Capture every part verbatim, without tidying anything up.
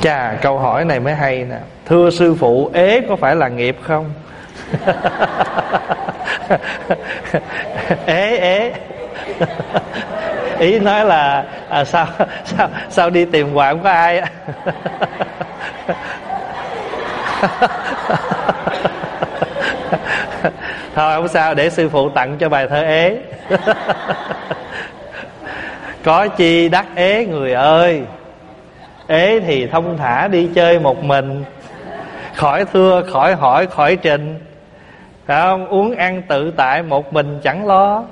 Chà, câu hỏi này mới hay nè. Thưa sư phụ, ế có phải là nghiệp không? Ế ế ý nói là à, sao sao sao đi tìm hoài không có ai á. Thôi không sao, để sư phụ tặng cho bài thơ ế. Có chi đắc ế người ơi, ế thì thông thả đi chơi một mình, khỏi thưa khỏi hỏi khỏi trình, phải không? Uống ăn tự tại một mình chẳng lo.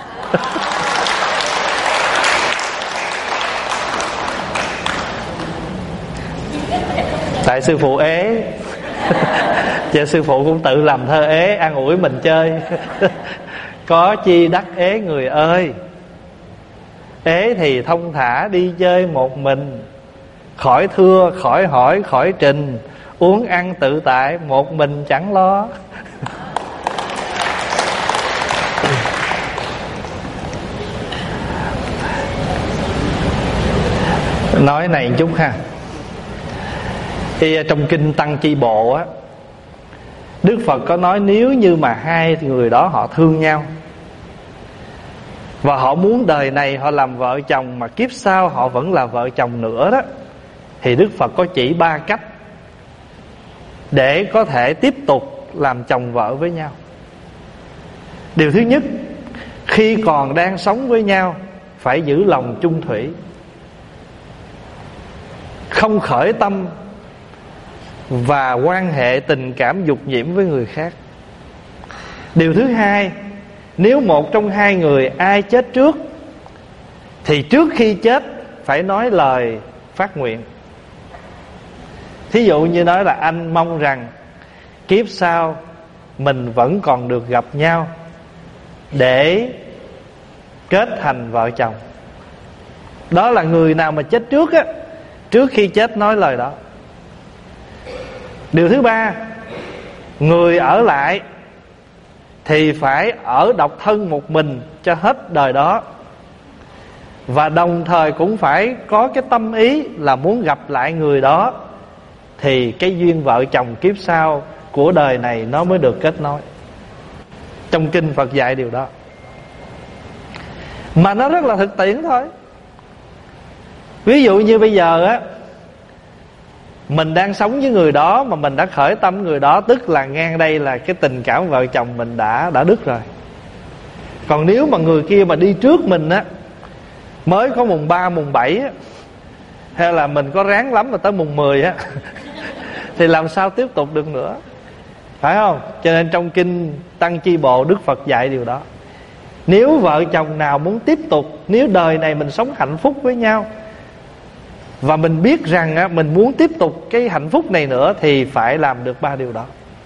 Tại sư phụ ế, cho sư phụ cũng tự làm thơ ế an ủi mình chơi. Có chi đắc ế người ơi, ế thì thông thả đi chơi một mình, khỏi thưa khỏi hỏi khỏi trình, uống ăn tự tại một mình chẳng lo. Nói này chút ha. Thì trong kinh Tăng Chi Bộ á, Đức Phật có nói nếu như mà hai người đó họ thương nhau và họ muốn đời này họ làm vợ chồng mà kiếp sau họ vẫn là vợ chồng nữa đó, thì Đức Phật có chỉ ba cách để có thể tiếp tục làm chồng vợ với nhau. Điều thứ nhất, khi còn đang sống với nhau phải giữ lòng chung thủy, không khởi tâm và quan hệ tình cảm dục nhiễm với người khác. Điều thứ hai, nếu một trong hai người ai chết trước thì trước khi chết phải nói lời phát nguyện. Thí dụ như nói là anh mong rằng kiếp sau mình vẫn còn được gặp nhau để kết thành vợ chồng. Đó là người nào mà chết trước á, trước khi chết nói lời đó. Điều thứ ba, người ở lại thì phải ở độc thân một mình cho hết đời đó, và đồng thời cũng phải có cái tâm ý là muốn gặp lại người đó, thì cái duyên vợ chồng kiếp sau của đời này nó mới được kết nối. Trong kinh Phật dạy điều đó, mà nó rất là thực tiễn thôi. Ví dụ như bây giờ á, mình đang sống với người đó mà mình đã khởi tâm người đó, tức là ngang đây là cái tình cảm vợ chồng mình đã đã đứt rồi. Còn nếu mà người kia mà đi trước mình á, mới có mùng ba mùng bảy á, hay là mình có ráng lắm mà tới mùng mười á, thì làm sao tiếp tục được nữa, phải không? Cho nên trong kinh Tăng Chi Bộ, Đức Phật dạy điều đó. Nếu vợ chồng nào muốn tiếp tục, nếu đời này mình sống hạnh phúc với nhau, và mình biết rằng á, mình muốn tiếp tục cái hạnh phúc này nữa, thì phải làm được ba điều đó.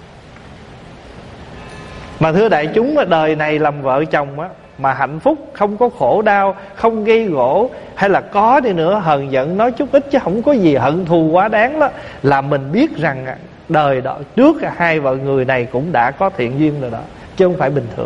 Mà thưa đại chúng, đời này làm vợ chồng á, mà hạnh phúc, không có khổ đau, không gây gổ, hay là có đi nữa hờn giận nói chút ít chứ không có gì hận thù quá đáng đó, là mình biết rằng đời đó trước hai vợ người này cũng đã có thiện duyên rồi đó, chứ không phải bình thường.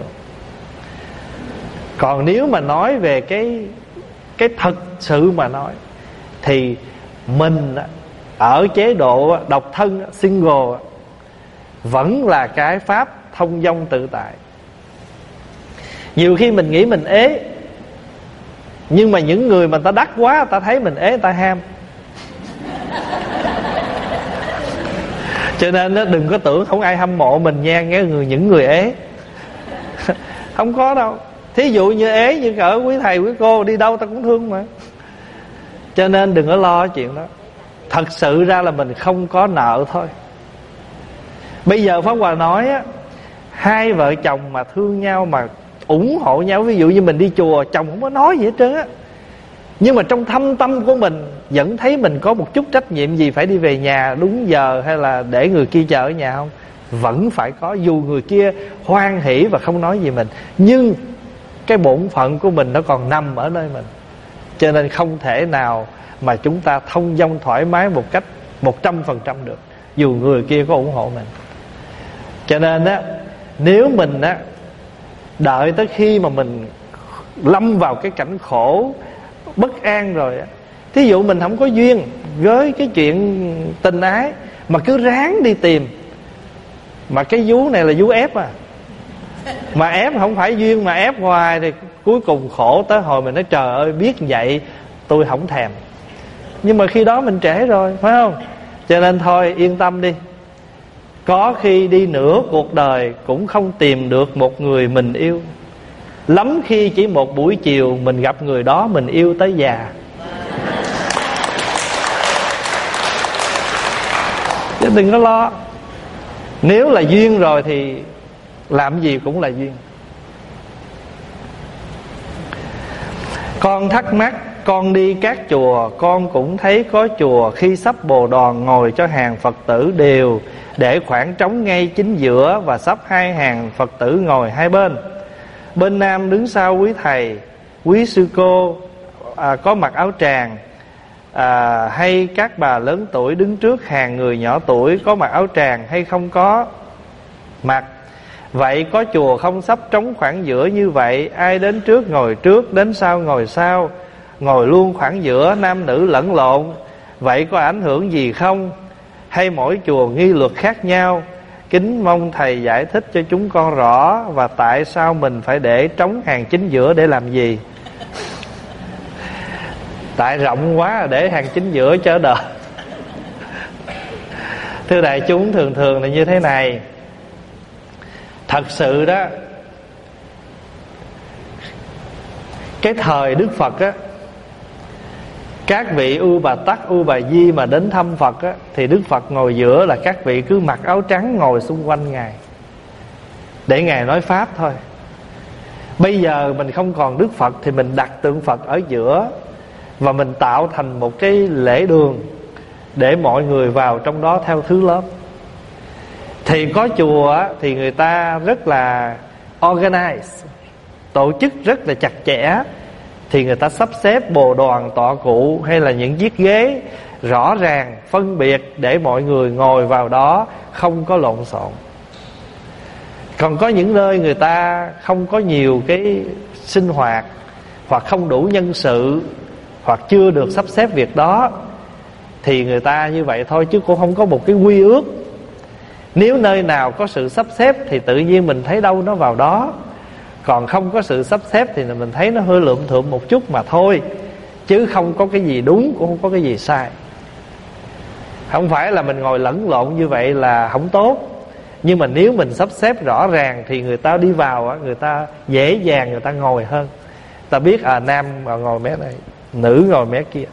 Còn nếu mà nói về cái cái thật sự mà nói, thì mình ở chế độ độc thân, single, vẫn là cái pháp thông dong tự tại. Nhiều khi mình nghĩ mình ế, nhưng mà những người mà ta đắc quá, ta thấy mình ế, ta ham. Cho nên đừng có tưởng không ai hâm mộ mình nha, nghe người những người ế. Không có đâu. Thí dụ như ế, như ở quý thầy quý cô đi đâu ta cũng thương mà. Cho nên đừng có lo chuyện đó. Thật sự ra là mình không có nợ thôi. Bây giờ Pháp Hòa nói á, hai vợ chồng mà thương nhau, mà ủng hộ nhau, ví dụ như mình đi chùa, chồng không có nói gì hết trơn á, nhưng mà trong thâm tâm của mình vẫn thấy mình có một chút trách nhiệm gì phải đi về nhà đúng giờ, hay là để người kia chờ ở nhà không? Vẫn phải có, dù người kia hoan hỉ và không nói gì mình, nhưng cái bổn phận của mình nó còn nằm ở nơi mình. Cho nên không thể nào mà chúng ta thông dong thoải mái một cách một trăm phần trăm được, dù người kia có ủng hộ mình. Cho nên á, nếu mình á đợi tới khi mà mình lâm vào cái cảnh khổ bất an rồi á, thí dụ mình không có duyên, với cái chuyện tình ái mà cứ ráng đi tìm. Mà cái vú này là vú ép à, mà ép không phải duyên mà ép hoài thì cuối cùng khổ. Tới hồi mình nói trời ơi, biết vậy tôi không thèm. Nhưng mà khi đó mình trễ rồi, phải không? Cho nên thôi yên tâm đi, có khi đi nửa cuộc đời cũng không tìm được một người mình yêu. Lắm khi chỉ một buổi chiều mình gặp người đó mình yêu tới già. Chứ đừng có lo. Nếu là duyên rồi thì làm gì cũng là duyên. Con thắc mắc, con đi các chùa con cũng thấy có chùa khi sắp bồ đoàn ngồi cho hàng Phật tử đều để khoảng trống ngay chính giữa, và sắp hai hàng Phật tử ngồi hai bên. Bên nam đứng sau quý thầy, quý sư cô à, có mặc áo tràng, à, hay các bà lớn tuổi đứng trước hàng người nhỏ tuổi có mặc áo tràng hay không có mặc. Vậy có chùa không sắp trống khoảng giữa như vậy, ai đến trước ngồi trước, đến sau ngồi sau, ngồi luôn khoảng giữa, nam nữ lẫn lộn, vậy có ảnh hưởng gì không? Hay mỗi chùa nghi luật khác nhau? Kính mong thầy giải thích cho chúng con rõ. Và tại sao mình phải để trống hàng chính giữa để làm gì? Tại rộng quá để hàng chính giữa cho đỡ. Thưa đại chúng, thường thường là như thế này. Thật sự đó, cái thời Đức Phật á, các vị U Bà Tắc, U Bà Di mà đến thăm Phật á, thì Đức Phật ngồi giữa, là các vị cứ mặc áo trắng ngồi xung quanh Ngài để Ngài nói Pháp thôi. Bây giờ mình không còn Đức Phật thì mình đặt tượng Phật ở giữa, và mình tạo thành một cái lễ đường để mọi người vào trong đó theo thứ lớp. Thì có chùa á, thì người ta rất là organize, tổ chức rất là chặt chẽ. Thì người ta sắp xếp bồ đoàn tọa cụ hay là những chiếc ghế rõ ràng, phân biệt để mọi người ngồi vào đó không có lộn xộn. Còn có những nơi người ta không có nhiều cái sinh hoạt, hoặc không đủ nhân sự, hoặc chưa được sắp xếp việc đó, thì người ta như vậy thôi, chứ cũng không có một cái quy ước. Nếu nơi nào có sự sắp xếp thì tự nhiên mình thấy đâu nó vào đó. Còn không có sự sắp xếp thì mình thấy nó hơi lượm thượm một chút mà thôi, chứ không có cái gì đúng, cũng không có cái gì sai. Không phải là mình ngồi lẫn lộn như vậy là không tốt. Nhưng mà nếu mình sắp xếp rõ ràng thì người ta đi vào, người ta dễ dàng người ta ngồi hơn. Ta biết à, nam ngồi mé này, nữ ngồi mé kia.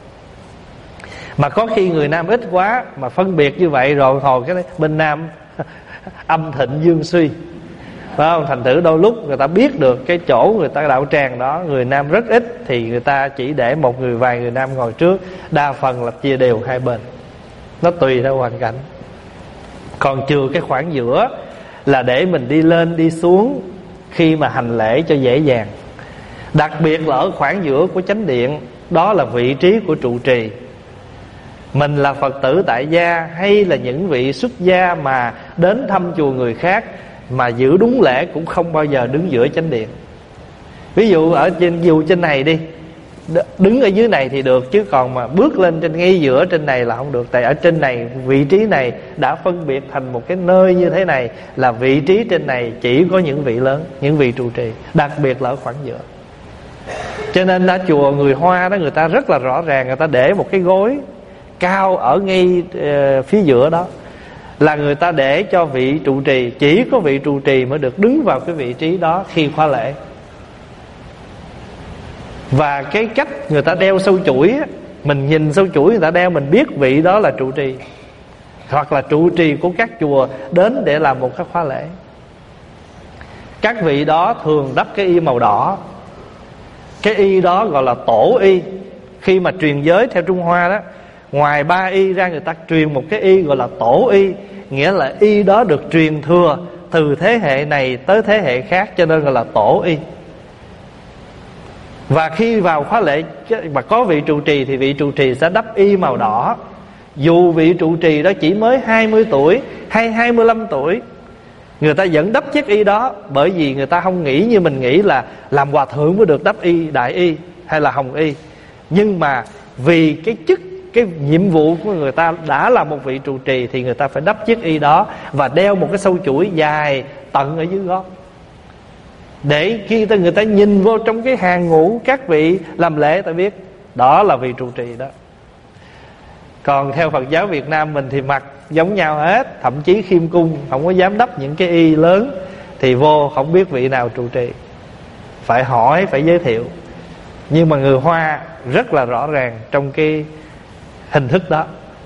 Mà có khi người nam ít quá mà phân biệt như vậy rồi, hồi cái bên nam âm thịnh dương suy, phải không? Thành thử đôi lúc người ta biết được cái chỗ người ta đạo tràng đó người nam rất ít, thì người ta chỉ để một người, vài người nam ngồi trước, đa phần là chia đều hai bên. Nó tùy theo hoàn cảnh. Còn trừ cái khoảng giữa là để mình đi lên đi xuống khi mà hành lễ cho dễ dàng. Đặc biệt là ở khoảng giữa của chánh điện, đó là vị trí của trụ trì. Mình là Phật tử tại gia hay là những vị xuất gia mà đến thăm chùa người khác mà giữ đúng lễ cũng không bao giờ đứng giữa chánh điện. Ví dụ ở trên dù trên này đi, đứng ở dưới này thì được, chứ còn mà bước lên trên ngay giữa trên này là không được. Tại ở trên này, vị trí này đã phân biệt thành một cái nơi như thế này, là vị trí trên này chỉ có những vị lớn, những vị trụ trì, đặc biệt là ở khoảng giữa. Cho nên ở chùa người Hoa đó, người ta rất là rõ ràng, người ta để một cái gối cao ở ngay uh, phía giữa đó, là người ta để cho vị trụ trì, chỉ có vị trụ trì mới được đứng vào cái vị trí đó khi khóa lễ. Và cái cách người ta đeo sâu chuỗi á, mình nhìn sâu chuỗi người ta đeo, mình biết vị đó là trụ trì, hoặc là trụ trì của các chùa đến để làm một cái khóa lễ. Các vị đó thường đắp cái y màu đỏ. Cái y đó gọi là tổ y. Khi mà truyền giới theo Trung Hoa đó, ngoài ba y ra người ta truyền một cái y gọi là tổ y, nghĩa là y đó được truyền thừa từ thế hệ này tới thế hệ khác, cho nên gọi là tổ y. Và khi vào khóa lễ mà có vị trụ trì thì vị trụ trì sẽ đắp y màu đỏ. Dù vị trụ trì đó chỉ mới hai mươi tuổi hay hai mươi lăm tuổi, người ta vẫn đắp chiếc y đó, bởi vì người ta không nghĩ như mình nghĩ là làm hòa thượng mới được đắp y đại y hay là hồng y. Nhưng mà vì cái chức cái nhiệm vụ của người ta đã là một vị trụ trì thì người ta phải đắp chiếc y đó và đeo một cái sâu chuỗi dài tận ở dưới gót, để khi ta người ta nhìn vô trong cái hàng ngũ các vị làm lễ, ta biết đó là vị trụ trì đó. Còn theo Phật giáo Việt Nam mình thì mặc giống nhau hết, thậm chí khiêm cung không có dám đắp những cái y lớn, thì vô không biết vị nào trụ trì, phải hỏi, phải giới thiệu. Nhưng mà người Hoa rất là rõ ràng trong cái hình thức đó.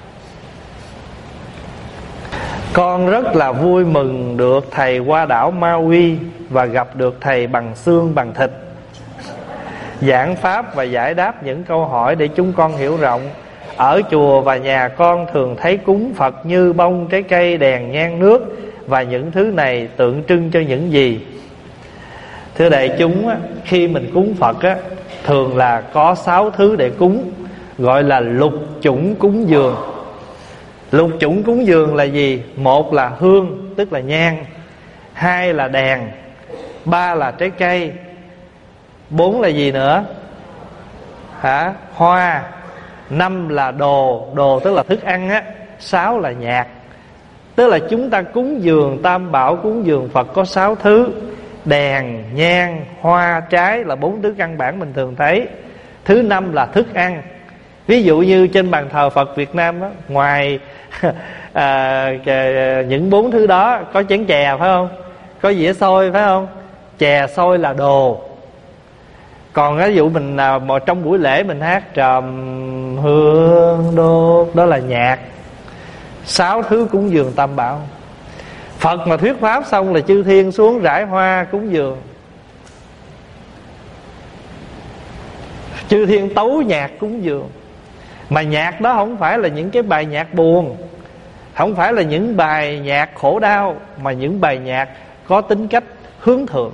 Con rất là vui mừng được thầy qua đảo Maui và gặp được thầy bằng xương bằng thịt, giảng pháp và giải đáp những câu hỏi để chúng con hiểu rộng. Ở chùa và nhà con thường thấy cúng Phật như bông, trái cây, đèn, nhang, nước, và những thứ này tượng trưng cho những gì? Thưa đại chúng, khi mình cúng Phật á, thường là có sáu thứ để cúng, gọi là lục chủng cúng dường. Lục chủng cúng dường là gì? Một là hương, tức là nhang. Hai là đèn. Ba là trái cây. Bốn là gì nữa? Hả? Hoa. Năm là đồ. Đồ tức là thức ăn á. Sáu là nhạc. Tức là chúng ta cúng dường tam bảo, cúng dường Phật có sáu thứ. Đèn, nhang, hoa, trái là bốn thứ căn bản mình thường thấy. Thứ năm là thức ăn. Ví dụ như trên bàn thờ Phật Việt Nam đó, ngoài à, những bốn thứ đó có chén chè phải không? Có dĩa xôi phải không? Chè xôi là đồ. Còn ví dụ mình à, trong buổi lễ mình hát trầm hương đốt, đó là nhạc. Sáu thứ cúng dường tam bảo. Phật mà thuyết pháp xong là chư thiên xuống rải hoa cúng dường. Chư thiên tấu nhạc cúng dường. Mà nhạc đó không phải là những cái bài nhạc buồn, không phải là những bài nhạc khổ đau, mà những bài nhạc có tính cách hướng thượng.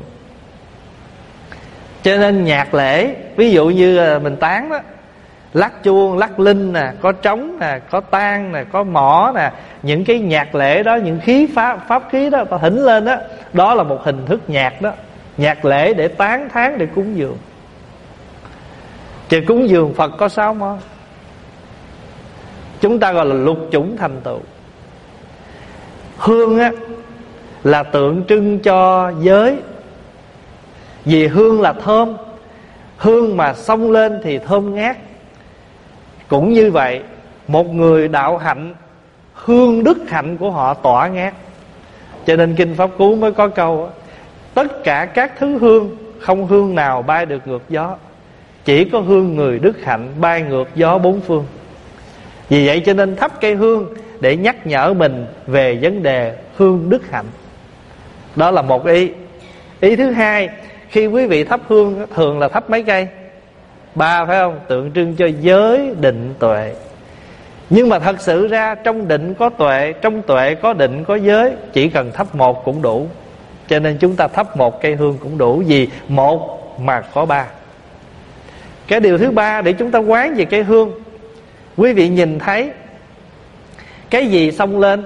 Cho nên nhạc lễ, ví dụ như mình tán đó, lắc chuông, lắc linh nè, có trống nè, có tang nè, có mõ nè, những cái nhạc lễ đó, những khí pháp, pháp khí đó ta thỉnh lên đó, đó là một hình thức nhạc đó. Nhạc lễ để tán thán, để cúng dường. Thì cúng dường Phật có sáu món, chúng ta gọi là lục chủng thành tựu. Hương á là tượng trưng cho giới, vì hương là thơm. Hương mà xông lên thì thơm ngát. Cũng như vậy, một người đạo hạnh, hương đức hạnh của họ tỏa ngát. Cho nên Kinh Pháp Cú mới có câu: tất cả các thứ hương, không hương nào bay được ngược gió, chỉ có hương người đức hạnh bay ngược gió bốn phương. Vì vậy cho nên thắp cây hương để nhắc nhở mình về vấn đề hương đức hạnh. Đó là một ý. Ý thứ hai, khi quý vị thắp hương thường là thắp mấy cây? Ba phải không? Tượng trưng cho giới, định, tuệ. Nhưng mà thật sự ra trong định có tuệ, trong tuệ có định, có giới. Chỉ cần thắp một cũng đủ. Cho nên chúng ta thắp một cây hương cũng đủ. Vì một mà có ba. Cái điều thứ ba để chúng ta quán về cây hương, quý vị nhìn thấy cái gì xông lên?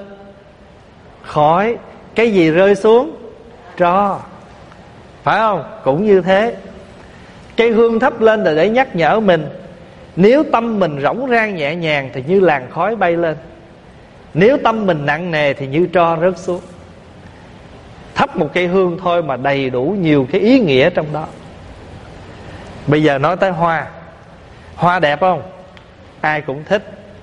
Khói. Cái gì rơi xuống? Tro. Phải không? Cũng như thế. Cây hương thắp lên là để nhắc nhở mình. Nếu tâm mình rỗng rang nhẹ nhàng thì như làn khói bay lên. Nếu tâm mình nặng nề thì như tro rớt xuống. Thắp một cây hương thôi mà đầy đủ nhiều cái ý nghĩa trong đó. Bây giờ nói tới hoa. Hoa đẹp không? Ai cũng thích.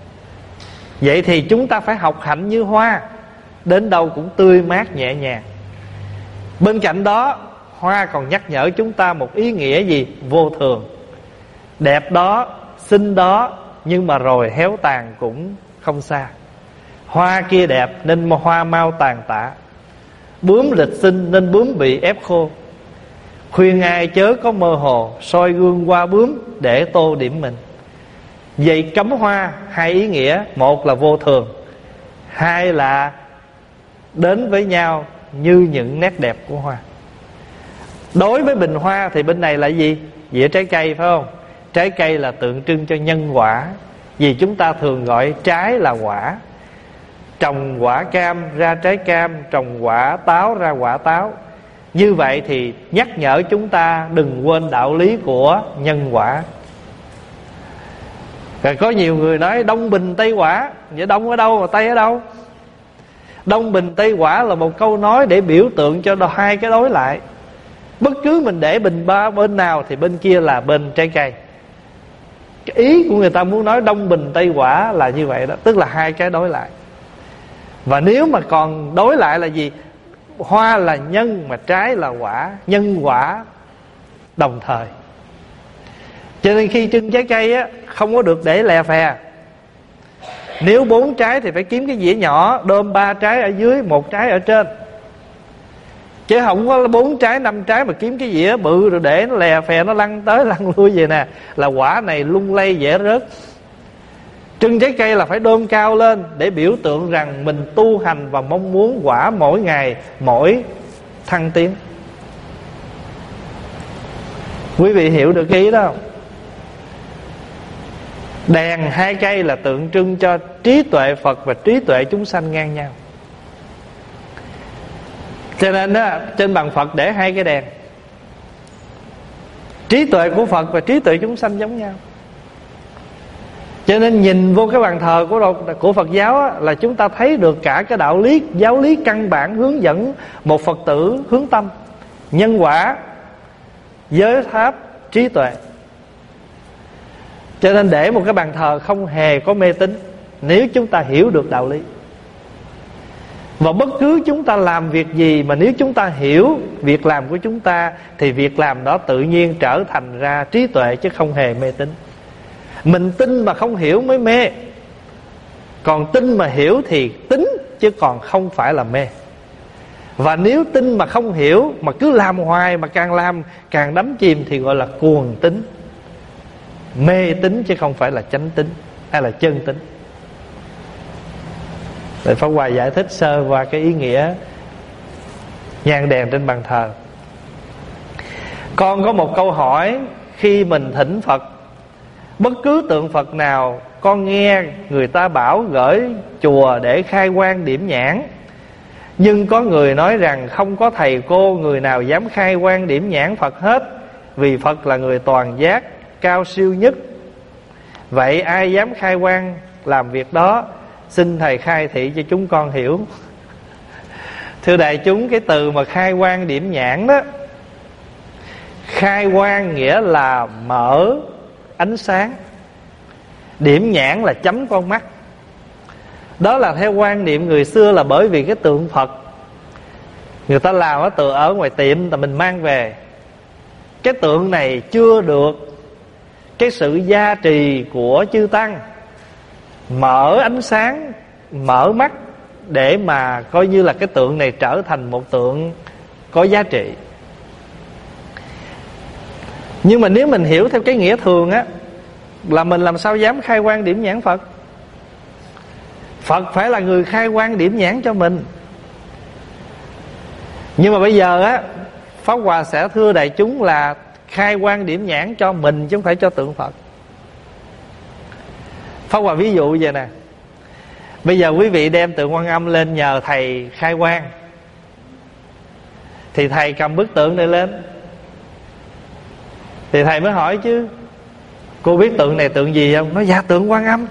Vậy thì chúng ta phải học hạnh như hoa, đến đâu cũng tươi mát nhẹ nhàng. Bên cạnh đó, hoa còn nhắc nhở chúng ta một ý nghĩa gì? Vô thường. Đẹp đó, xinh đó, nhưng mà rồi héo tàn cũng không xa. Hoa kia đẹp nên hoa mau tàn tạ. Bướm lịch sinh nên bướm bị ép khô. Khuyên ai chớ có mơ hồ, soi gương qua bướm để tô điểm mình. Vậy cắm hoa hai ý nghĩa. Một là vô thường, hai là đến với nhau như những nét đẹp của hoa. Đối với bình hoa thì bên này là gì? Dĩa trái cây phải không? Trái cây là tượng trưng cho nhân quả. Vì chúng ta thường gọi trái là quả. Trồng quả cam ra trái cam, trồng quả táo ra quả táo. Như vậy thì nhắc nhở chúng ta đừng quên đạo lý của nhân quả. Rồi có nhiều người nói Đông Bình Tây Quả. Vậy Đông ở đâu mà Tây ở đâu? Đông Bình Tây Quả là một câu nói để biểu tượng cho hai cái đối lại. Bất cứ mình để bình ba bên nào thì bên kia là bên trái cây. Cái ý của người ta muốn nói Đông Bình Tây Quả là như vậy đó, tức là hai cái đối lại. Và nếu mà còn đối lại là gì? Hoa là nhân mà trái là quả, nhân quả đồng thời. Cho nên khi trưng trái cây á, không có được để lè phè. Nếu bốn trái thì phải kiếm cái dĩa nhỏ, đơm ba trái ở dưới, một trái ở trên. Chứ không có bốn trái, năm trái mà kiếm cái dĩa bự rồi để nó lè phè, nó lăn tới lăn lui vậy nè, là quả này lung lay dễ rớt. Trưng trái cây là phải đơm cao lên để biểu tượng rằng mình tu hành và mong muốn quả mỗi ngày mỗi thăng tiến. Quý vị hiểu được cái ý đó không? Đèn hai cây là tượng trưng cho trí tuệ Phật và trí tuệ chúng sanh ngang nhau. Cho nên đó, trên bàn Phật để hai cái đèn. Trí tuệ của Phật và trí tuệ chúng sanh giống nhau. Cho nên nhìn vô cái bàn thờ của, của Phật giáo á, là chúng ta thấy được cả cái đạo lý, giáo lý căn bản hướng dẫn một Phật tử hướng tâm, nhân quả, giới pháp, trí tuệ. Cho nên để một cái bàn thờ không hề có mê tín nếu chúng ta hiểu được đạo lý. Và bất cứ chúng ta làm việc gì mà nếu chúng ta hiểu việc làm của chúng ta thì việc làm đó tự nhiên trở thành ra trí tuệ chứ không hề mê tín. Mình tin mà không hiểu mới mê, còn tin mà hiểu thì tín chứ còn không phải là mê. Và nếu tin mà không hiểu mà cứ làm hoài mà càng làm càng đắm chìm thì gọi là cuồng tín, mê tín chứ không phải là chánh tín hay là chân tín. Để Pháp Hòa giải thích sơ qua cái ý nghĩa nhang đèn trên bàn thờ. Con có một câu hỏi. Khi mình thỉnh Phật, bất cứ tượng Phật nào, con nghe người ta bảo gửi chùa để khai quang điểm nhãn, nhưng có người nói rằng không có thầy cô người nào dám khai quang điểm nhãn Phật hết, vì Phật là người toàn giác, cao siêu nhất. Vậy ai dám khai quang làm việc đó? Xin thầy khai thị cho chúng con hiểu. Thưa đại chúng, cái từ mà khai quang điểm nhãn đó, khai quang nghĩa là mở ánh sáng, điểm nhãn là chấm con mắt. Đó là theo quan niệm người xưa, là bởi vì cái tượng Phật người ta làm ở tượng ở ngoài tiệm là mình mang về. Cái tượng này chưa được cái sự gia trì của chư tăng mở ánh sáng, mở mắt để mà coi như là cái tượng này trở thành một tượng có giá trị. Nhưng mà nếu mình hiểu theo cái nghĩa thường á, là mình làm sao dám khai quang điểm nhãn Phật? Phật phải là người khai quang điểm nhãn cho mình. Nhưng mà bây giờ á, Pháp Hòa sẽ thưa đại chúng là khai quang điểm nhãn cho mình chứ không phải cho tượng Phật. Pháp Hòa ví dụ vậy nè. Bây giờ quý vị đem tượng Quan Âm lên nhờ thầy khai quang, thì thầy cầm bức tượng này lên, thì thầy mới hỏi chứ: cô biết tượng này tượng gì không? Nói dạ tượng Quan Âm.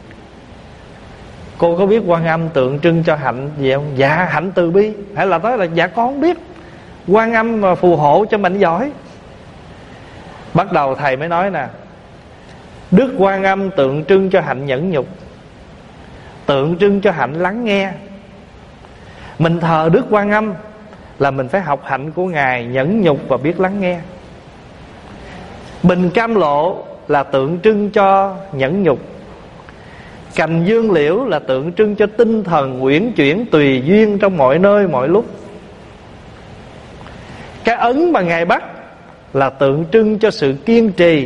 Cô có biết Quan Âm tượng trưng cho hạnh gì không? Dạ hạnh từ bi. Hay là nói là dạ con không biết, Quan Âm mà phù hộ cho mạnh giỏi. Bắt đầu thầy mới nói nè: Đức Quan Âm tượng trưng cho hạnh nhẫn nhục, tượng trưng cho hạnh lắng nghe. Mình thờ Đức Quan Âm là mình phải học hạnh của Ngài nhẫn nhục và biết lắng nghe. Bình Cam Lộ là tượng trưng cho nhẫn nhục. Cành dương liễu là tượng trưng cho tinh thần uyển chuyển tùy duyên trong mọi nơi mọi lúc. Cái ấn mà Ngài bắt là tượng trưng cho sự kiên trì.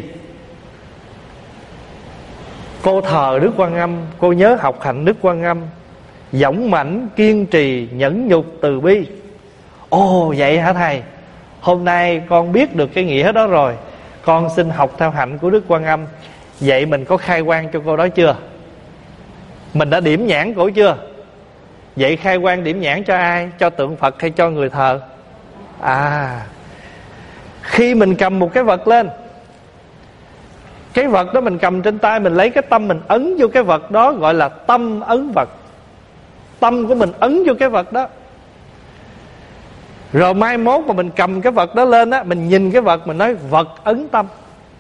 Cô thờ Đức Quan Âm, cô nhớ học hạnh Đức Quan Âm, dũng mãnh, kiên trì, nhẫn nhục, từ bi. Ồ vậy hả thầy? Hôm nay con biết được cái nghĩa đó rồi, con xin học theo hạnh của Đức Quan Âm. Vậy mình có khai quang cho cô đó chưa? Mình đã điểm nhãn cổ chưa? Vậy khai quang điểm nhãn cho ai? Cho tượng Phật hay cho người thờ? À, khi mình cầm một cái vật lên, Cái vật đó mình cầm trên tay, mình lấy cái tâm mình ấn vô cái vật đó, gọi là tâm ấn vật. Tâm của mình ấn vô cái vật đó. Rồi mai mốt mà mình cầm cái vật đó lên á, mình nhìn cái vật, mình nói vật ấn tâm.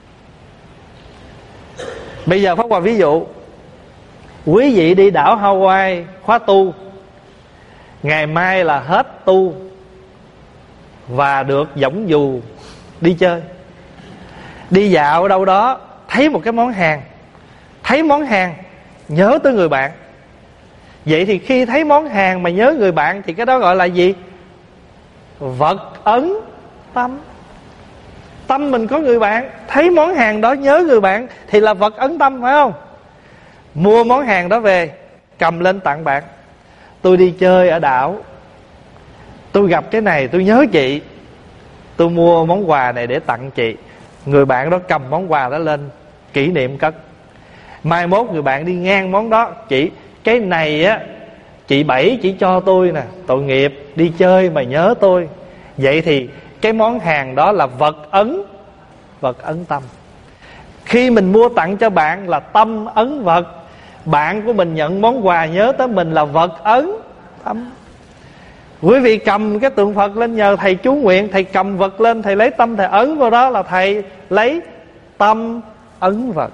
Bây giờ Pháp Hòa ví dụ, quý vị đi đảo Hawaii khóa tu, ngày mai là hết tu và được võng dù đi chơi. Đi dạo ở đâu đó, thấy một cái món hàng, thấy món hàng nhớ tới người bạn. Vậy thì khi thấy món hàng mà nhớ người bạn thì cái đó gọi là gì? Vật ấn tâm. Tâm mình có người bạn, thấy món hàng đó nhớ người bạn thì là vật ấn tâm, phải không? Mua món hàng đó về, cầm lên tặng bạn. Tôi đi chơi ở đảo, tôi gặp cái này, tôi nhớ chị, tôi mua món quà này để tặng chị. Người bạn đó cầm món quà đó lên, kỷ niệm cất. Mai mốt người bạn đi ngang món đó, chị, cái này á chị Bảy chỉ cho tôi nè, tội nghiệp, đi chơi mà nhớ tôi. Vậy thì cái món hàng đó là vật ấn, vật ấn tâm. Khi mình mua tặng cho bạn là tâm ấn vật, bạn của mình nhận món quà nhớ tới mình là vật ấn tâm. Quý vị cầm cái tượng Phật lên nhờ thầy chú nguyện, thầy cầm vật lên, thầy lấy tâm thầy ấn vào đó là thầy lấy tâm ấn vật.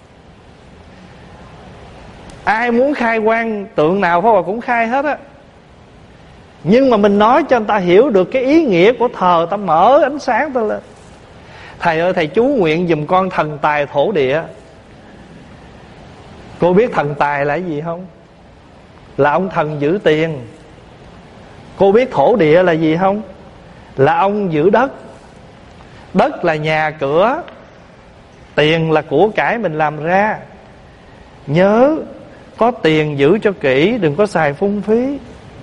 Ai muốn khai quang tượng nào Pháp Hòa cũng khai hết á. Nhưng mà mình nói cho người ta hiểu được cái ý nghĩa của thờ, ta mở ánh sáng ta lên. Thầy ơi, thầy chú nguyện giùm con thần tài thổ địa. Cô biết thần tài là cái gì không? Là ông thần giữ tiền. Cô biết thổ địa là gì không? Là ông giữ đất. Đất là nhà cửa, tiền là của cải mình làm ra. Nhớ có tiền giữ cho kỹ, đừng có xài phung phí.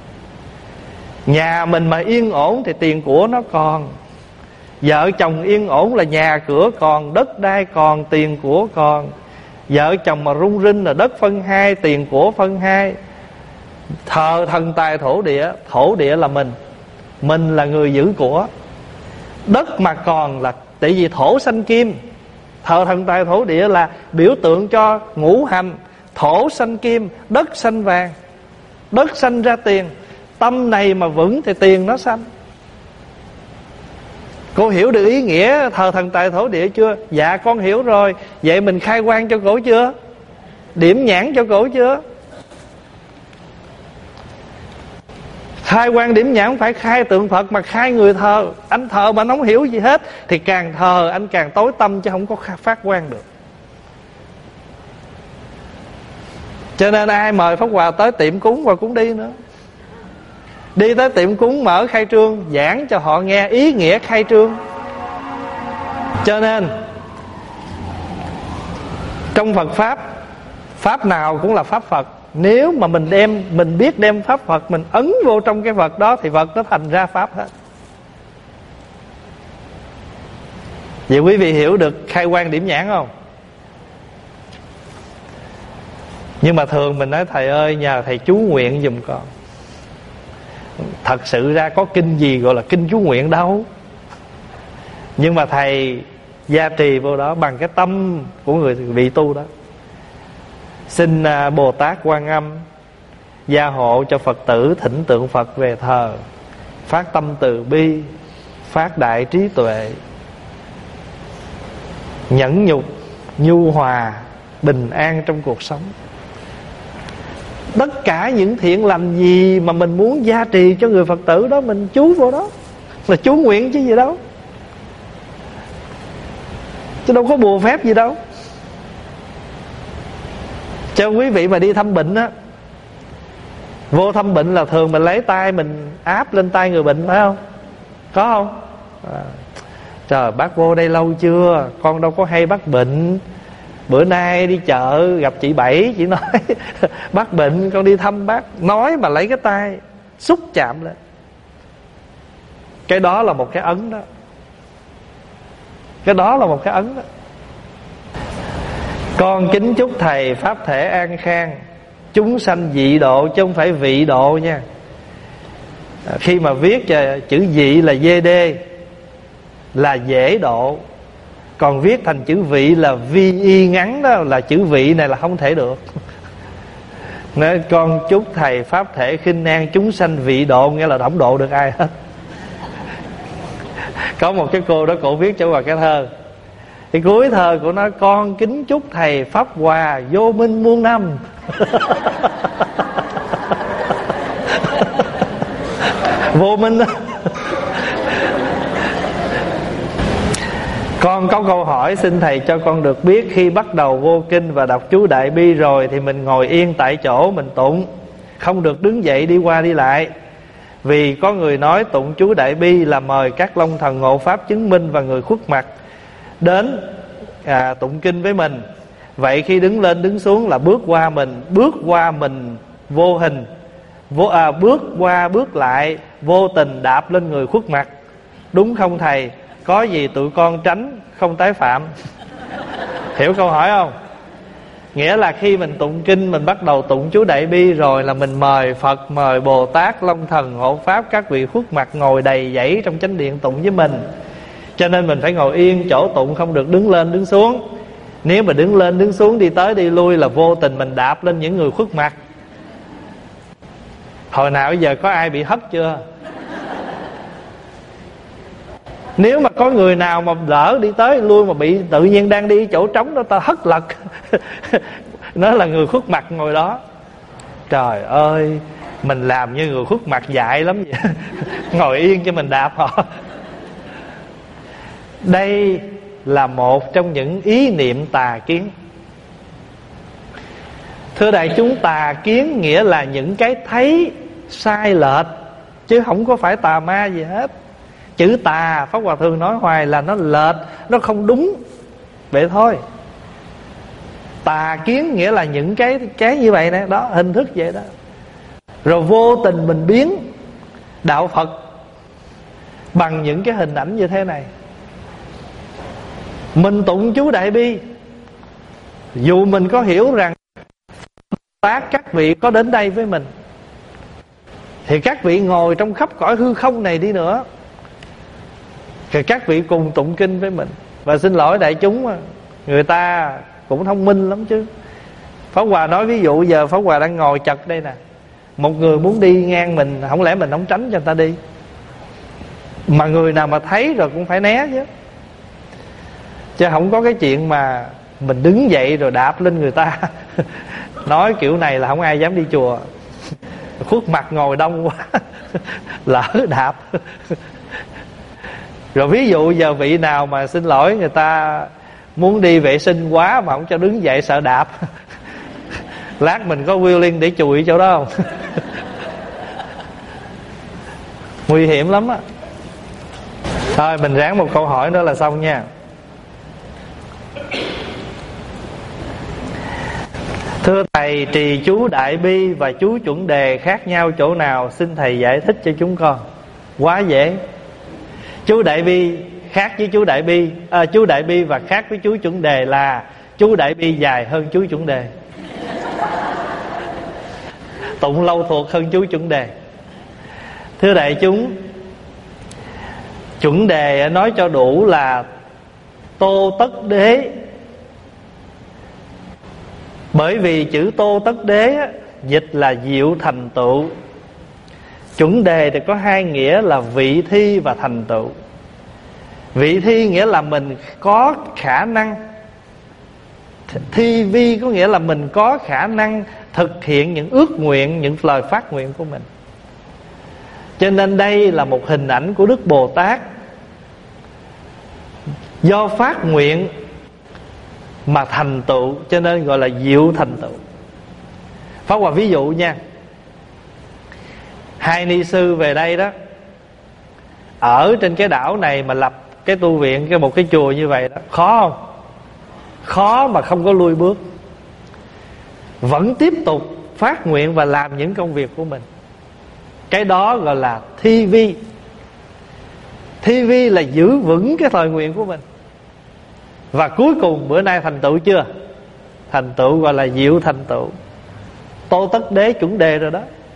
Nhà mình mà yên ổn thì tiền của nó còn. Vợ chồng yên ổn là nhà cửa còn, đất đai còn, tiền của còn. Vợ chồng mà rung rinh là đất phân hai, tiền của phân hai. Thờ thần tài thổ địa, thổ địa là mình, mình là người giữ của. Đất mà còn là tại vì thổ sanh kim. Thờ thần tài thổ địa là biểu tượng cho ngũ hành. Thổ sanh kim, đất sanh vàng. Đất sanh ra tiền. Tâm này mà vững thì tiền nó sanh. Cô hiểu được ý nghĩa thờ thần tài thổ địa chưa? Dạ con hiểu rồi. Vậy mình khai quang cho cổ chưa? Điểm nhãn cho cổ chưa? Khai quang điểm nhãn phải khai tượng Phật mà khai người thờ. Anh thờ mà anh không hiểu gì hết thì càng thờ anh càng tối tâm, chứ không có phát quang được. Cho nên ai mời Pháp Hòa tới tiệm cúng Hòa cũng đi nữa. Đi tới tiệm cúng mở khai trương, giảng cho họ nghe ý nghĩa khai trương. Cho nên trong Phật Pháp, Pháp nào cũng là Pháp Phật. Nếu mà mình đem, mình biết đem Pháp Phật mình ấn vô trong cái vật đó thì vật nó thành ra Pháp hết. Vậy quý vị hiểu được khai quang điểm nhãn không? Nhưng mà thường mình nói thầy ơi nhờ thầy chú nguyện giùm con. Thật sự ra có kinh gì gọi là kinh chú nguyện đâu. Nhưng mà thầy gia trì vô đó bằng cái tâm của người vị tu đó. Xin Bồ Tát Quan Âm gia hộ cho Phật tử thỉnh tượng Phật về thờ, phát tâm từ bi, phát đại trí tuệ, nhẫn nhục, nhu hòa, bình an trong cuộc sống. Tất cả những thiện lành gì mà mình muốn gia trì cho người Phật tử đó, mình chú vô đó. Là chú nguyện chứ gì đâu, chứ đâu có bùa phép gì đâu. Cho quý vị mà đi thăm bệnh á, vô thăm bệnh là thường mình lấy tay mình áp lên tay người bệnh, phải không? Có không? À, trời, bác vô đây lâu chưa? Con đâu có hay bác bệnh. Bữa nay đi chợ gặp chị Bảy, chị nói bác bệnh, con đi thăm bác. Nói mà lấy cái tay xúc chạm lên. Cái đó là một cái ấn đó. Cái đó là một cái ấn đó. Con kính chúc thầy pháp thể an khang, chúng sanh dị độ chứ không phải vị độ nha. à, Khi mà viết chữ dị là vê đê là dễ độ, Còn viết thành chữ vị là vi y ngắn đó, là chữ vị này là không thể được. Nên con chúc thầy pháp thể khinh an chúng sanh vị độ, nghĩa là không độ được ai hết. Có một cái cô đó, cổ viết cho qua cái thơ, thì cuối thơ của nó: con kính chúc thầy pháp hòa vô minh muôn năm. Vô minh đó. Con có câu hỏi xin thầy cho con được biết, khi bắt đầu vô kinh và đọc chú Đại Bi rồi thì mình ngồi yên tại chỗ mình tụng, không được đứng dậy đi qua đi lại. Vì có người nói tụng chú Đại Bi là mời các long thần ngộ pháp chứng minh và người khuất mặt đến à, tụng kinh với mình. Vậy khi đứng lên đứng xuống là bước qua mình, bước qua mình vô hình, vô, à, bước qua bước lại vô tình đạp lên người khuất mặt, đúng không thầy? Có gì tụi con tránh không tái phạm. Hiểu câu hỏi không? Nghĩa là khi mình tụng kinh, mình bắt đầu tụng chú Đại Bi rồi là mình mời Phật, mời Bồ Tát, Long Thần, Hộ Pháp, các vị khuất mặt ngồi đầy dãy trong chánh điện tụng với mình. Cho nên mình phải ngồi yên chỗ tụng, không được đứng lên đứng xuống. Nếu mà đứng lên đứng xuống, đi tới đi lui là vô tình mình đạp lên những người khuất mặt. Hồi nào bây giờ có ai bị hất chưa? Nếu mà có người nào mà lỡ đi tới lui mà bị tự nhiên đang đi chỗ trống đó ta hất lật, nó là người khuất mặt ngồi đó. Trời ơi, mình làm như người khuất mặt dại lắm vậy. Ngồi yên cho mình đạp họ. Đây là một trong những ý niệm tà kiến. Thưa đại chúng, tà kiến nghĩa là những cái thấy sai lệch, chứ không có phải tà ma gì hết. Chữ tà, Pháp Hòa thường nói hoài là nó lệch, nó không đúng, vậy thôi. Tà kiến nghĩa là những cái cái như vậy nè, đó, hình thức vậy đó. Rồi vô tình mình biến đạo Phật bằng những cái hình ảnh như thế này. Mình tụng chú Đại Bi, dù mình có hiểu rằng tác các vị có đến đây với mình, thì các vị ngồi trong khắp cõi hư không này đi nữa, thì các vị cùng tụng kinh với mình. Và xin lỗi đại chúng, người ta cũng thông minh lắm chứ. Pháp Hòa nói ví dụ giờ Pháp Hòa đang ngồi chật đây nè, một người muốn đi ngang mình, không lẽ mình không tránh cho người ta đi? Mà người nào mà thấy rồi cũng phải né chứ. Chứ không có cái chuyện mà mình đứng dậy rồi đạp lên người ta. Nói kiểu này là không ai dám đi chùa. Khuất mặt ngồi đông quá, lỡ đạp. Rồi ví dụ giờ vị nào mà xin lỗi người ta muốn đi vệ sinh quá mà không cho đứng dậy sợ đạp, lát mình có wheeling để chùi chỗ đó không? Nguy hiểm lắm á. Thôi mình ráng một câu hỏi nữa là xong nha. Thưa thầy, trì chú Đại Bi và chú Chuẩn Đề khác nhau chỗ nào? Xin thầy giải thích cho chúng con. Quá dễ. Chú Đại Bi khác với chú Đại Bi à, chú Đại Bi và khác với chú Chuẩn Đề là chú Đại Bi dài hơn chú Chuẩn Đề, tụng lâu thuộc hơn chú Chuẩn Đề. Thưa đại chúng, Chuẩn Đề nói cho đủ là tô tất đế. Bởi vì chữ tô tất đế dịch là diệu thành tựu. Chuẩn Đề thì có hai nghĩa là vị thi và thành tựu. Vị thi nghĩa là mình có khả năng, thi vi có nghĩa là mình có khả năng thực hiện những ước nguyện, những lời phát nguyện của mình. Cho nên đây là một hình ảnh của Đức Bồ Tát, do phát nguyện mà thành tựu, cho nên gọi là diệu thành tựu. Pháp Hòa ví dụ nha. Hai ni sư về đây đó, ở trên cái đảo này mà lập cái tu viện, cái một cái chùa như vậy đó, khó không? Khó mà không có lui bước, vẫn tiếp tục phát nguyện và làm những công việc của mình. Cái đó gọi là thi vi. Thi vi là giữ vững cái thời nguyện của mình. Và cuối cùng bữa nay thành tựu chưa? Thành tựu gọi là diệu thành tựu, tô tất đế Chuẩn Đề rồi đó.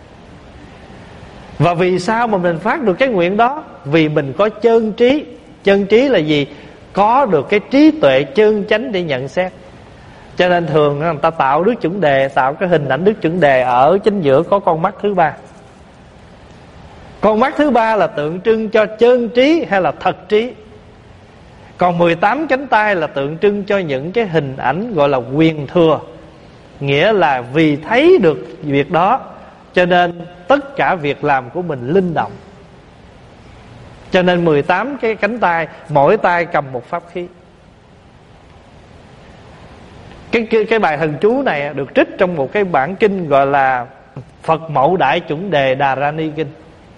Và vì sao mà mình phát được cái nguyện đó? Vì mình có chân trí. Chân trí là gì? có được cái trí tuệ chân chánh để nhận xét. Cho nên thường người ta tạo Đức Chuẩn Đề, tạo cái hình ảnh Đức Chuẩn Đề ở chính giữa có con mắt thứ ba. Con mắt thứ ba là tượng trưng cho chân trí hay là thật trí. Còn mười tám cánh tay là tượng trưng cho những cái hình ảnh gọi là quyền thừa, nghĩa là vì thấy được việc đó cho nên tất cả việc làm của mình linh động. Cho nên mười tám cái cánh tay, mỗi tay cầm một pháp khí. Cái, cái, cái bài thần chú này được trích trong một cái bản kinh gọi là Phật Mẫu Đại Chuẩn Đề Đà Ra Ni Kinh.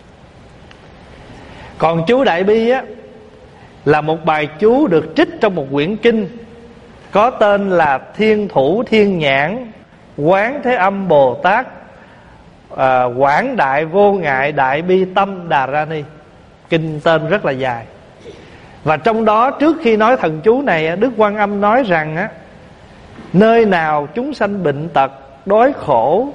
Còn chú Đại Bi á là một bài chú được trích trong một quyển kinh có tên là Thiên Thủ Thiên Nhãn Quán Thế Âm Bồ Tát à, Quảng Đại Vô Ngại Đại Bi Tâm Đà Ra Ni. Kinh tên rất là dài. Và trong đó trước khi nói thần chú này, Đức Quan Âm nói rằng á, nơi nào chúng sanh bệnh tật, đói khổ,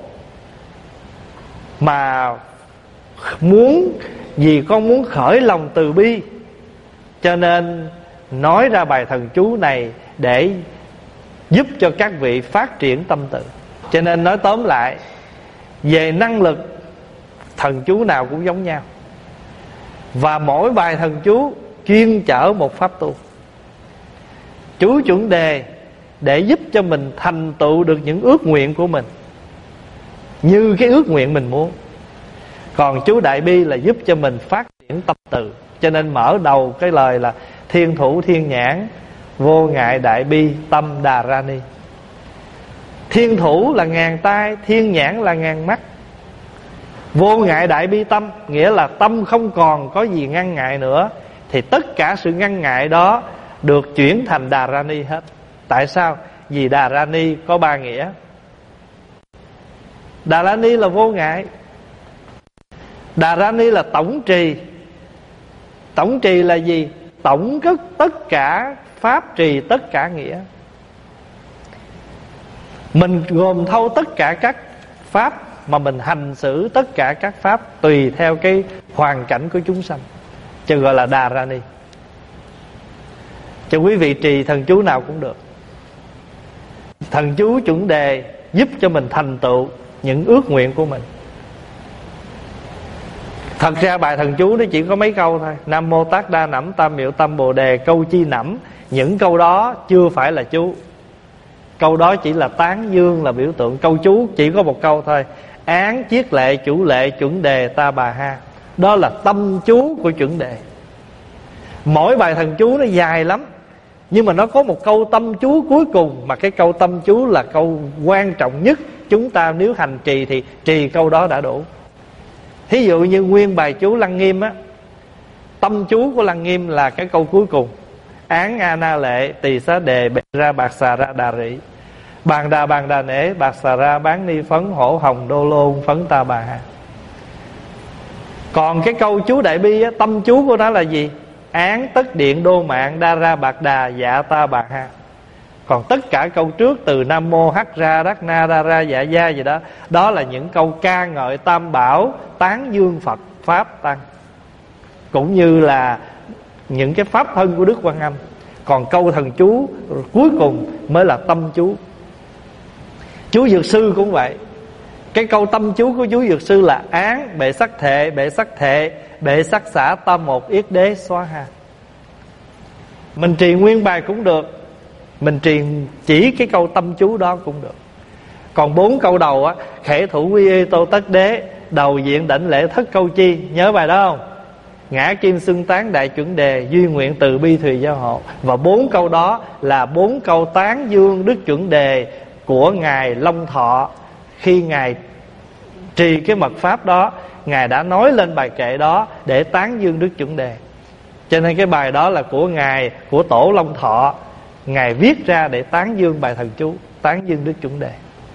mà muốn vì con muốn khởi lòng từ bi, cho nên nói ra bài thần chú này để giúp cho các vị phát triển tâm tự. Cho nên nói tóm lại, về năng lực, thần chú nào cũng giống nhau. Và mỗi bài thần chú chuyên chở một pháp tu. Chú Chuẩn Đề để giúp cho mình thành tựu được những ước nguyện của mình như cái ước nguyện mình muốn. Còn chú Đại Bi là giúp cho mình phát triển tâm từ. Cho nên mở đầu cái lời là Thiên Thủ Thiên Nhãn Vô Ngại Đại Bi Tâm Đà Ra Ni. Thiên thủ là ngàn tay, thiên nhãn là ngàn mắt. Vô ngại đại bi tâm, nghĩa là tâm không còn có gì ngăn ngại nữa, thì tất cả sự ngăn ngại đó được chuyển thành Đà Ra Ni hết. Tại sao? Vì Đà Ra Ni có ba nghĩa. Đà Ra Ni là vô ngại. Đà Ra Ni là tổng trì. Tổng trì là gì? Tổng cất tất cả pháp trì tất cả nghĩa. Mình gồm thâu tất cả các pháp, mà mình hành xử tất cả các pháp tùy theo cái hoàn cảnh của chúng sanh, chứ gọi là Đà Ra Ni. Cho quý vị trì thần chú nào cũng được. Thần chú Chuẩn Đề giúp cho mình thành tựu những ước nguyện của mình. Thật ra bài thần chú nó chỉ có mấy câu thôi. Nam mô Tát Đa Nẵm Tam Miệu Tâm Bồ Đề câu chi nẫm. Những câu đó chưa phải là chú. Câu đó chỉ là tán dương, là biểu tượng. Câu chú chỉ có một câu thôi. Án chiết lệ chủ lệ chuẩn đề ta bà ha. Đó là tâm chú của Chuẩn Đề. Mỗi bài thần chú nó dài lắm, nhưng mà nó có một câu tâm chú cuối cùng, mà cái câu tâm chú là câu quan trọng nhất. Chúng ta nếu hành trì thì trì câu đó đã đủ. Thí dụ như nguyên bài chú Lăng Nghiêm á, tâm chú của Lăng Nghiêm là cái câu cuối cùng. Án a na lệ tỳ xá đề bệ ra bạc xà ra đà rỉ. Bàn đà bàn đà nể bạc xà ra bán ni phấn hổ hồng đô lôn phấn ta bà ha. Còn cái câu chú Đại Bi á, tâm chú của nó là gì? Án tất điện đô mạng đa ra bạc đà dạ ta bà ha. Còn tất cả câu trước từ Nam Mô Hắc Ra Đắc Na Đa Ra Dạ Gia gì đó, đó là những câu ca ngợi Tam Bảo, tán dương Phật Pháp Tăng, cũng như là những cái pháp thân của Đức Quan Âm. Còn câu thần chú cuối cùng mới là tâm chú. Chú Dược Sư cũng vậy. Cái câu tâm chú của chú Dược Sư là án bệ sắc thệ bệ sắc thệ bệ sắc xả tâm một yết đế xóa ha. Mình trì nguyên bài cũng được, mình trì chỉ cái câu tâm chú đó cũng được. Còn bốn câu đầu á, khể thủ quy y tô tất đế, đầu diện đảnh lễ thất câu chi. Nhớ bài đó không? Ngã kim xưng tán đại chuẩn đề, duy nguyện từ bi thùy giao hộ. Và bốn câu đó là bốn câu tán dương Đức Chuẩn Đề của Ngài Long Thọ. Khi Ngài trì cái mật pháp đó, Ngài đã nói lên bài kệ đó để tán dương Đức Chuẩn Đề. Cho nên cái bài đó là của Ngài, của Tổ Long Thọ, Ngài viết ra để tán dương bài thần chú, tán dương Đức Chuẩn Đề.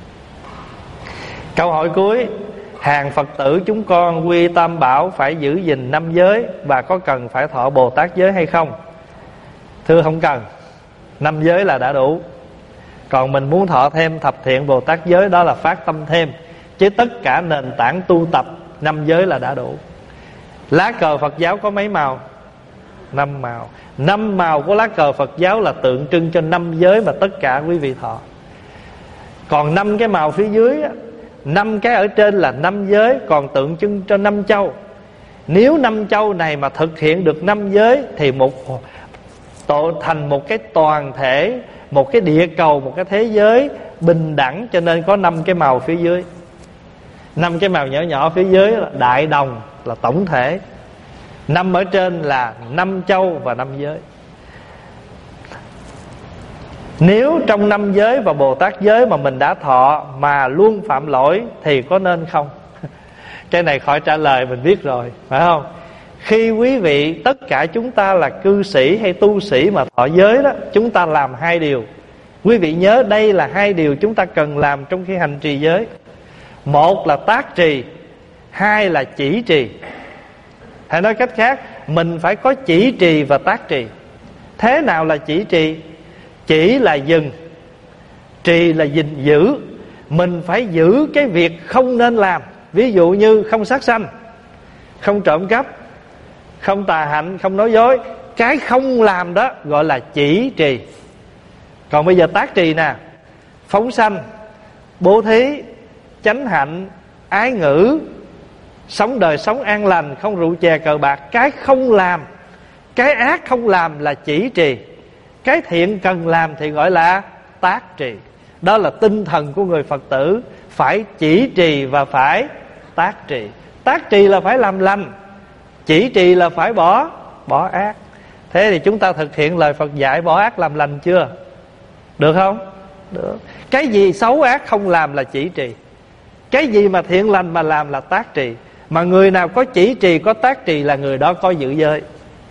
Câu hỏi cuối: hàng Phật tử chúng con quy Tam Bảo phải giữ gìn năm giới, và có cần phải thọ Bồ Tát giới hay không? Thưa không cần, năm giới là đã đủ. Còn mình muốn thọ thêm thập thiện Bồ Tát giới, đó là phát tâm thêm. Chứ tất cả nền tảng tu tập năm giới là đã đủ. Lá cờ Phật giáo có mấy màu? Năm màu. Năm màu của lá cờ Phật giáo là tượng trưng cho năm giới mà tất cả quý vị thọ. Còn năm cái màu phía dưới á, năm cái ở trên là năm giới, còn tượng trưng cho năm châu. Nếu năm châu này mà thực hiện được năm giới thì một tổ thành một cái toàn thể, một cái địa cầu, một cái thế giới bình đẳng. Cho nên có năm cái màu phía dưới. Năm cái màu nhỏ nhỏ phía dưới là đại đồng, là tổng thể. Năm ở trên là năm châu và năm giới. Nếu trong năm giới và Bồ Tát giới mà mình đã thọ mà luôn phạm lỗi thì có nên không? Cái này khỏi trả lời, mình biết rồi, phải không? Khi quý vị, tất cả chúng ta là cư sĩ hay tu sĩ mà thọ giới đó, chúng ta làm hai điều. Quý vị nhớ đây là hai điều chúng ta cần làm trong khi hành trì giới. Một là tác trì, hai là chỉ trì. Hay nói cách khác, mình phải có chỉ trì và tác trì. Thế nào là chỉ trì? Chỉ là dừng, trì là gìn giữ. Mình phải giữ cái việc không nên làm. Ví dụ như không sát sanh, không trộm cắp, không tà hạnh, không nói dối. Cái không làm đó gọi là chỉ trì. Còn bây giờ tác trì nè: phóng sanh, bố thí, chánh hạnh, ái ngữ, sống đời sống an lành, không rượu chè cờ bạc. Cái không làm, cái ác không làm là chỉ trì. Cái thiện cần làm thì gọi là tác trì. Đó là tinh thần của người Phật tử. Phải chỉ trì và phải tác trì. Tác trì là phải làm lành, chỉ trì là phải bỏ bỏ ác. Thế thì chúng ta thực hiện lời Phật dạy bỏ ác làm lành chưa? Được không? Được. Cái gì xấu ác không làm là chỉ trì. Cái gì mà thiện lành mà làm là tác trì. Mà người nào có chỉ trì, có tác trì là người đó có giữ giới.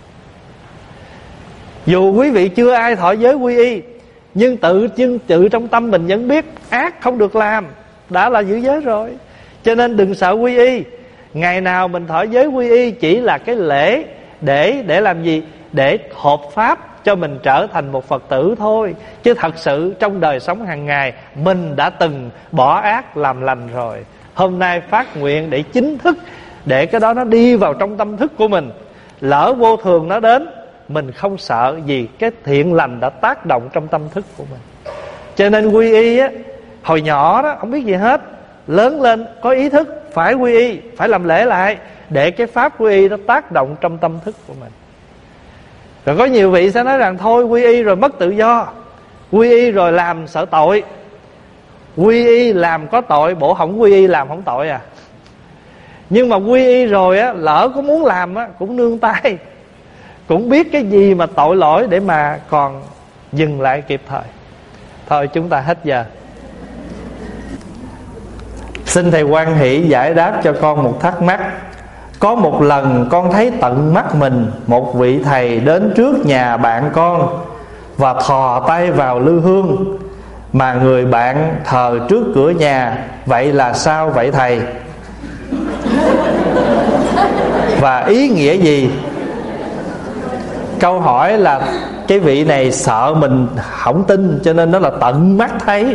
Dù quý vị chưa ai thọ giới quy y, nhưng tự nhưng tự trong tâm mình vẫn biết ác không được làm, đã là giữ giới rồi. Cho nên đừng sợ quy y. Ngày nào mình thọ giới quy y chỉ là cái lễ để để làm gì? Để hợp pháp cho mình trở thành một Phật tử thôi. Chứ thật sự trong đời sống hàng ngày mình đã từng bỏ ác làm lành rồi. Hôm nay phát nguyện để chính thức, để cái đó nó đi vào trong tâm thức của mình. Lỡ vô thường nó đến, mình không sợ gì, cái thiện lành đã tác động trong tâm thức của mình. Cho nên quy y á, hồi nhỏ đó không biết gì hết, lớn lên có ý thức phải quy y, phải làm lễ lại, để cái pháp quy y nó tác động trong tâm thức của mình. Rồi có nhiều vị sẽ nói rằng thôi quy y rồi mất tự do, quy y rồi làm sợ tội. Quy y làm có tội, bộ không quy y làm không tội à. Nhưng mà quy y rồi á, lỡ có muốn làm á, cũng nương tay, cũng biết cái gì mà tội lỗi để mà còn dừng lại kịp thời. Thôi chúng ta hết giờ. Xin Thầy hoan hỷ giải đáp cho con một thắc mắc. Có một lần con thấy tận mắt mình một vị thầy đến trước nhà bạn con và thò tay vào lư hương mà người bạn thờ trước cửa nhà. Vậy là sao vậy thầy? Và ý nghĩa gì? Câu hỏi là cái vị này sợ mình không tin, cho nên nó là tận mắt thấy.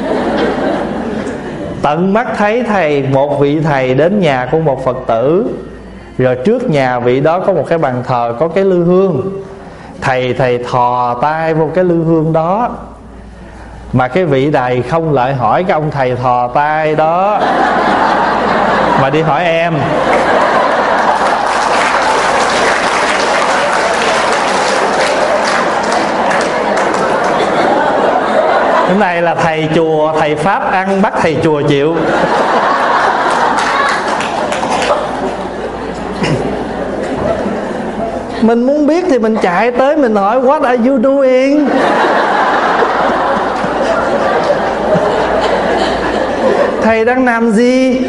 Tận mắt thấy thầy, một vị thầy đến nhà của một Phật tử, rồi trước nhà vị đó có một cái bàn thờ, có cái lư hương. Thầy thầy thò tay vô cái lư hương đó, mà cái vị này không lại hỏi cái ông thầy thò tay đó, mà đi hỏi em. Cái này là thầy chùa, thầy Pháp ăn bắt thầy chùa chịu. Mình muốn biết thì mình chạy tới mình hỏi what are you doing? Thầy đang làm gì?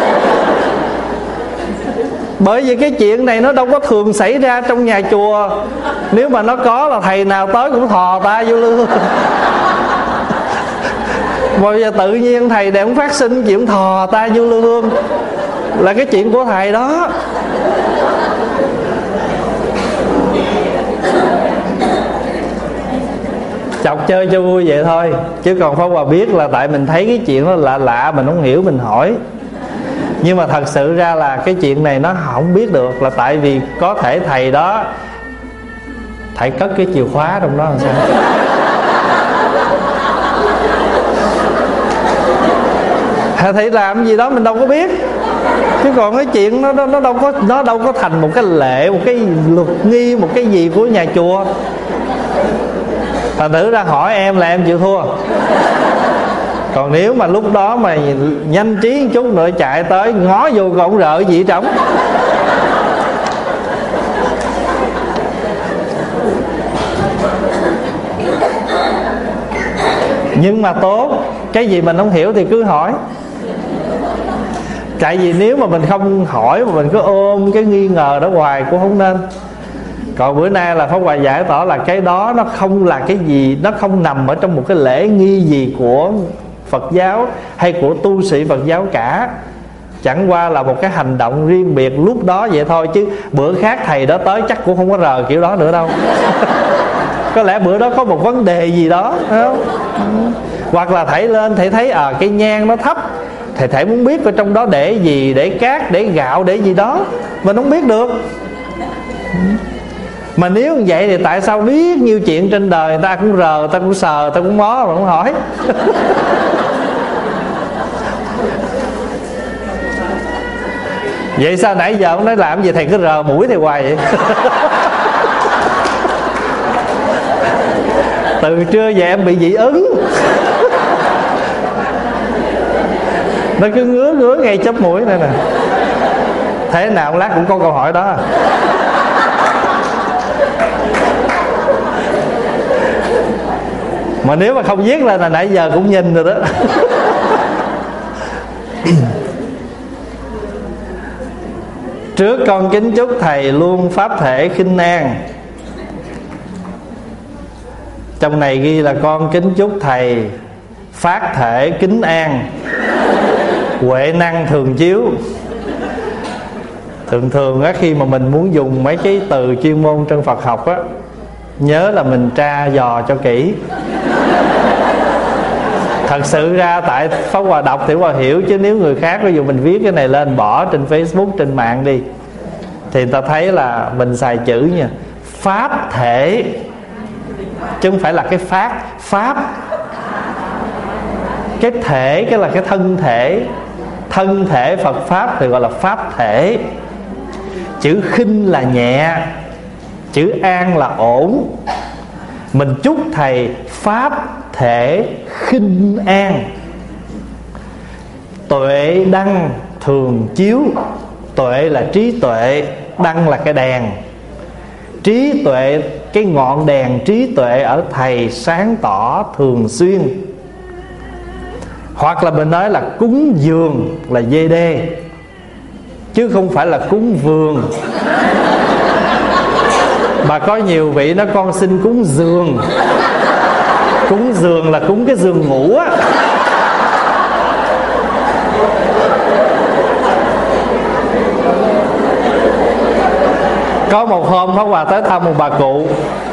Bởi vì cái chuyện này nó đâu có thường xảy ra trong nhà chùa. Nếu mà nó có là thầy nào tới cũng thò ta vô lương. Bây giờ tự nhiên thầy để không phát sinh chuyện thò ta vô lương là cái chuyện của thầy đó. Chọc chơi cho vui vậy thôi. Chứ còn Pháp Hòa biết là tại mình thấy cái chuyện đó lạ lạ, mình không hiểu mình hỏi. Nhưng mà thật sự ra là cái chuyện này nó không biết được, là tại vì có thể thầy đó Thầy cất cái chìa khóa trong đó làm sao? Thầy làm gì đó mình đâu có biết. Chứ còn cái chuyện nó, nó, nó đâu có nó đâu có thành một cái lệ, một cái luật nghi, một cái gì của nhà chùa. Thành thử ra hỏi em là em chịu thua. Còn nếu mà lúc đó mà nhanh trí một chút nữa chạy tới ngó vô còn rợ gì trống. Nhưng mà tốt, cái gì mình không hiểu thì cứ hỏi. Tại vì nếu mà mình không hỏi mà mình cứ ôm cái nghi ngờ đó hoài cũng không nên. Còn bữa nay là Pháp Hòa giải tỏ là cái đó nó không là cái gì, nó không nằm ở trong một cái lễ nghi gì của Phật giáo hay của tu sĩ Phật giáo cả. Chẳng qua là một cái hành động riêng biệt lúc đó vậy thôi. Chứ bữa khác thầy đó tới chắc cũng không có rờ kiểu đó nữa đâu. Có lẽ bữa đó có một vấn đề gì đó, phải không? Hoặc là thầy lên thầy thấy à, cái nhang nó thấp, thầy thầy muốn biết ở trong đó để gì, để cát, để gạo, để gì đó, mình không biết được. Mà nếu như vậy thì tại sao biết nhiêu chuyện trên đời người ta cũng rờ, người ta cũng sờ, người ta cũng mó mà không hỏi. Vậy sao nãy giờ ông nói làm gì thầy cứ rờ mũi thầy hoài vậy? Từ trưa về em bị dị ứng. Nó cứ ngứa ngứa ngay chóp mũi này nè. Thế nào lát cũng có câu hỏi đó. Mà nếu mà không viết lên là nãy giờ cũng nhìn rồi đó. Trước con kính chúc thầy luôn pháp thể khinh an. Trong này ghi là con kính chúc thầy phát thể kính an, huệ năng thường chiếu. Thường thường á, khi mà mình muốn dùng mấy cái từ chuyên môn trong Phật học á, nhớ là mình tra dò cho kỹ. Thật sự ra tại Pháp Hòa đọc thì Hòa hiểu. Chứ nếu người khác ví dụ mình viết cái này lên bỏ trên Facebook, trên mạng đi, thì người ta thấy là mình xài chữ nha, pháp thể, chứ không phải là cái pháp. Pháp, cái thể, cái là cái thân thể. Thân thể Phật Pháp thì gọi là pháp thể. Chữ khinh là nhẹ, chữ an là ổn. Mình chúc thầy pháp thể khinh an, tuệ đăng thường chiếu. Tuệ là trí tuệ, đăng là cái đèn. Trí tuệ, cái ngọn đèn trí tuệ ở thầy sáng tỏ thường xuyên. Hoặc là mình nói là cúng dường là dê đê, chứ không phải là cúng vườn. Mà có nhiều vị nói con xin cúng giường. Cúng giường là cúng cái giường ngủ á. Có một hôm Pháp Hòa tới thăm một bà cụ,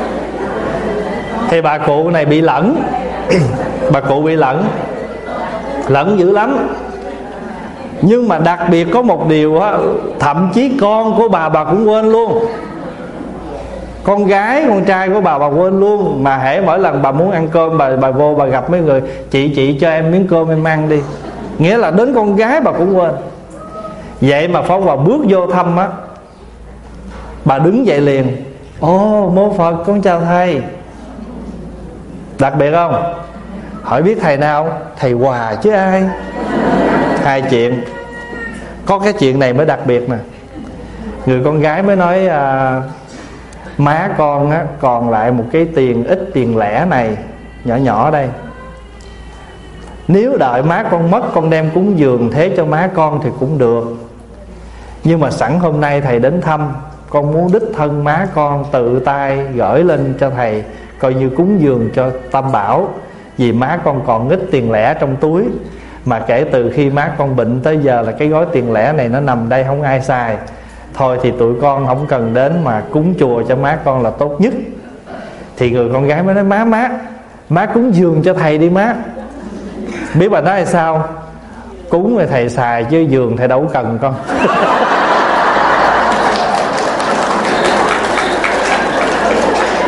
thì bà cụ này bị lẫn. Bà cụ bị lẫn Lẫn dữ lắm. Nhưng mà đặc biệt có một điều á, thậm chí con của bà bà cũng quên luôn. Con gái, con trai của bà bà quên luôn. Mà hễ mỗi lần bà muốn ăn cơm, Bà bà vô bà gặp mấy người, Chị chị cho em miếng cơm em ăn đi. Nghĩa là đến con gái bà cũng quên. Vậy mà Pháp Hòa bước vô thăm á, bà đứng dậy liền. Ồ, mô Phật, con chào thầy. Đặc biệt không? Hỏi biết thầy nào? Thầy Hòa chứ ai. Hai chuyện. Có cái chuyện này mới đặc biệt nè. Người con gái mới nói à, má con á, còn lại một cái tiền ít tiền lẻ này, nhỏ nhỏ đây. Nếu đợi má con mất, con đem cúng dường thế cho má con thì cũng được. Nhưng mà sẵn hôm nay thầy đến thăm, con muốn đích thân má con tự tay gửi lên cho thầy, coi như cúng dường cho Tam Bảo. Vì má con còn ít tiền lẻ trong túi. Mà kể từ khi má con bệnh tới giờ là cái gói tiền lẻ này nó nằm đây không ai xài. Thôi thì tụi con không cần đến mà cúng chùa cho má con là tốt nhất. Thì người con gái mới nói má má Má cúng dường cho thầy đi má. Biết bà nói là sao? Cúng rồi thầy xài chứ dường thầy đâu cần con.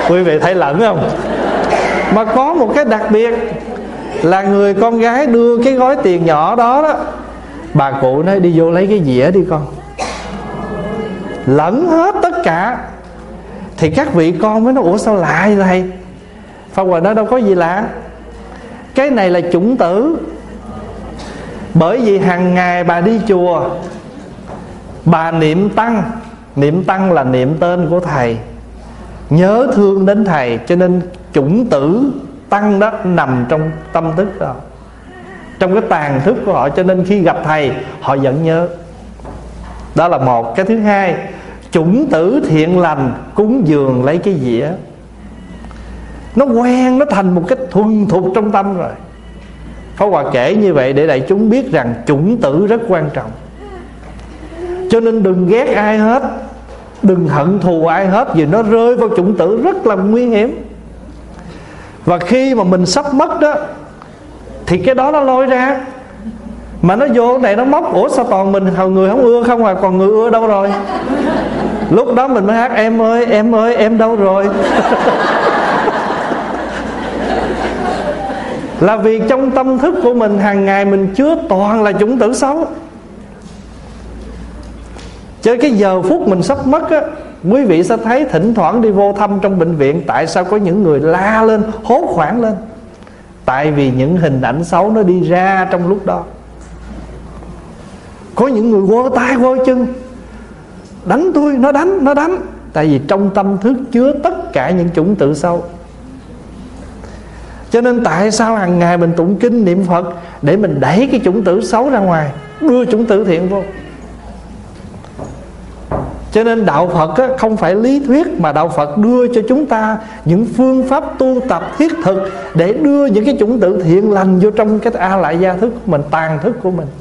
Quý vị thấy lẫn không? Mà có một cái đặc biệt là người con gái đưa cái gói tiền nhỏ đó đó, bà cụ nói đi vô lấy cái dĩa đi con. Lẫn hết tất cả. Thì các vị con mới nói ủa sao lạ vậy thầy? Pháp Hòa nói đâu có gì lạ. Cái này là chủng tử. Bởi vì hàng ngày bà đi chùa, bà niệm tăng. Niệm tăng là niệm tên của thầy, nhớ thương đến thầy. Cho nên chủng tử tăng đó nằm trong tâm thức đó, trong cái tàn thức của họ. Cho nên khi gặp thầy họ vẫn nhớ. Đó là một. Cái thứ hai, chủng tử thiện lành cúng dường lấy cái dĩa, nó quen, nó thành một cái thuần thục trong tâm rồi. Pháp Hòa kể như vậy để đại chúng biết rằng chủng tử rất quan trọng. Cho nên đừng ghét ai hết, đừng hận thù ai hết, vì nó rơi vào chủng tử rất là nguy hiểm. Và khi mà mình sắp mất đó, thì cái đó nó lôi ra. Mà nó vô cái này nó móc, ủa sao toàn mình người không ưa không à, còn người ưa đâu rồi? Lúc đó mình mới hát em ơi, em ơi, em đâu rồi? Là vì trong tâm thức của mình hàng ngày mình chứa toàn là chủng tử xấu. Cho cái giờ phút mình sắp mất á, quý vị sẽ thấy thỉnh thoảng đi vô thăm trong bệnh viện, tại sao có những người la lên, hốt hoảng lên? Tại vì những hình ảnh xấu nó đi ra trong lúc đó. Có những người quơ tay quơ chân, đánh tôi, nó đánh, nó đánh. Tại vì trong tâm thức chứa tất cả những chủng tử sâu. Cho nên tại sao hàng ngày mình tụng kinh niệm Phật? Để mình đẩy cái chủng tử xấu ra ngoài, đưa chủng tử thiện vô. Cho nên đạo Phật á, không phải lý thuyết, mà đạo Phật đưa cho chúng ta những phương pháp tu tập thiết thực để đưa những cái chủng tử thiện lành vô trong cái a lại gia thức của mình, tàn thức của mình.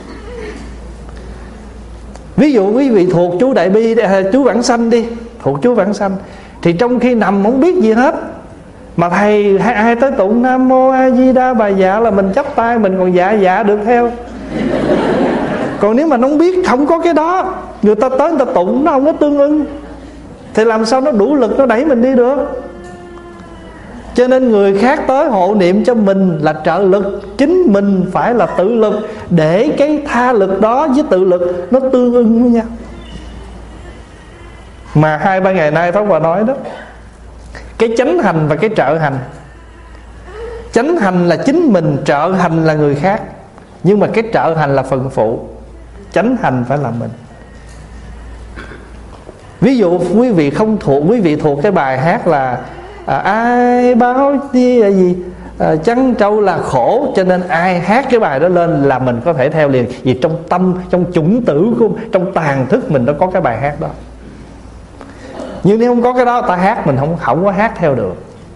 Ví dụ quý vị thuộc chú Đại Bi, chú Vãng Sanh đi, thuộc chú Vãng Sanh, thì trong khi nằm không biết gì hết, mà thầy hay ai tới tụng Nam Mô A Di Đà Bà Dạ là mình chắp tay, mình còn dạ dạ được theo. Còn nếu mà nó không biết, không có cái đó, người ta tới người ta tụng nó không có tương ưng, thì làm sao nó đủ lực nó đẩy mình đi được? Cho nên người khác tới hộ niệm cho mình là trợ lực, chính mình phải là tự lực, để cái tha lực đó với tự lực nó tương ưng với nhau. Mà hai ba ngày nay Pháp Hòa nói đó, cái chánh hành và cái trợ hành. Chánh hành là chính mình, trợ hành là người khác. Nhưng mà cái trợ hành là phần phụ, chánh hành phải là mình. Ví dụ quý vị không thuộc, quý vị thuộc cái bài hát là à, ai báo gì, à, gì à, trắng trâu là khổ, cho nên ai hát cái bài đó lên là mình có thể theo liền. Vì trong tâm, trong chủng tử của, trong tàn thức mình nó có cái bài hát đó. Nhưng nếu không có cái đó, ta hát mình không, không có hát theo được.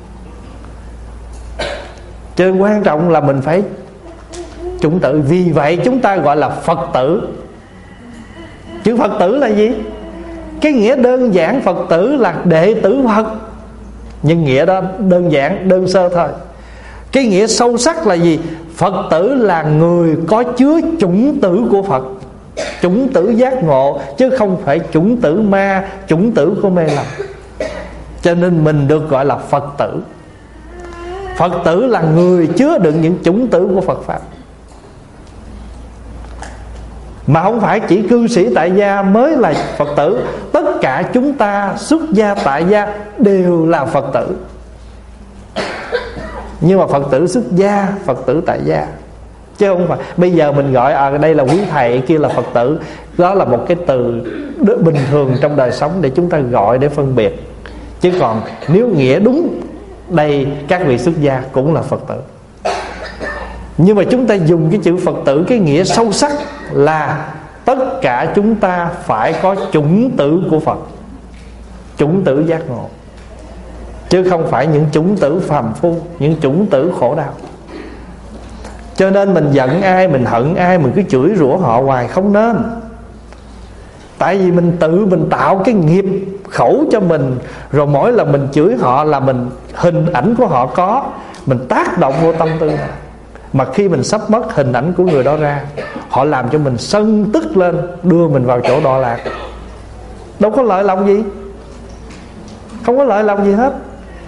Cho nên quan trọng là mình phải chủng tử. Vì vậy chúng ta gọi là Phật tử. Chữ Phật tử là gì? Cái nghĩa đơn giản Phật tử là đệ tử Phật, nhưng nghĩa đó đơn giản, đơn sơ thôi. Cái nghĩa sâu sắc là gì? Phật tử là người có chứa chủng tử của Phật, chủng tử giác ngộ, chứ không phải chủng tử ma, chủng tử của mê lầm. Cho nên mình được gọi là Phật tử. Phật tử là người chứa đựng những chủng tử của Phật Pháp. Mà không phải chỉ cư sĩ tại gia mới là Phật tử. Tất cả chúng ta xuất gia tại gia đều là Phật tử. Nhưng mà Phật tử xuất gia, Phật tử tại gia, chứ không phải bây giờ mình gọi à, đây là quý thầy, kia là Phật tử. Đó là một cái từ bình thường trong đời sống để chúng ta gọi để phân biệt. Chứ còn nếu nghĩa đúng, đây các vị xuất gia cũng là Phật tử. Nhưng mà chúng ta dùng cái chữ Phật tử, cái nghĩa sâu sắc là tất cả chúng ta phải có chủng tử của Phật, chủng tử giác ngộ, chứ không phải những chủng tử phàm phu, những chủng tử khổ đau. Cho nên mình giận ai, mình hận ai, mình cứ chửi rủa họ hoài không nên. Tại vì mình tự mình tạo cái nghiệp khẩu cho mình. Rồi mỗi lần mình chửi họ là mình, hình ảnh của họ có, mình tác động vô tâm tư này. Mà khi mình sắp mất hình ảnh của người đó ra, họ làm cho mình sân tức lên, đưa mình vào chỗ đọa lạc. Đâu có lợi lòng gì, không có lợi lòng gì hết.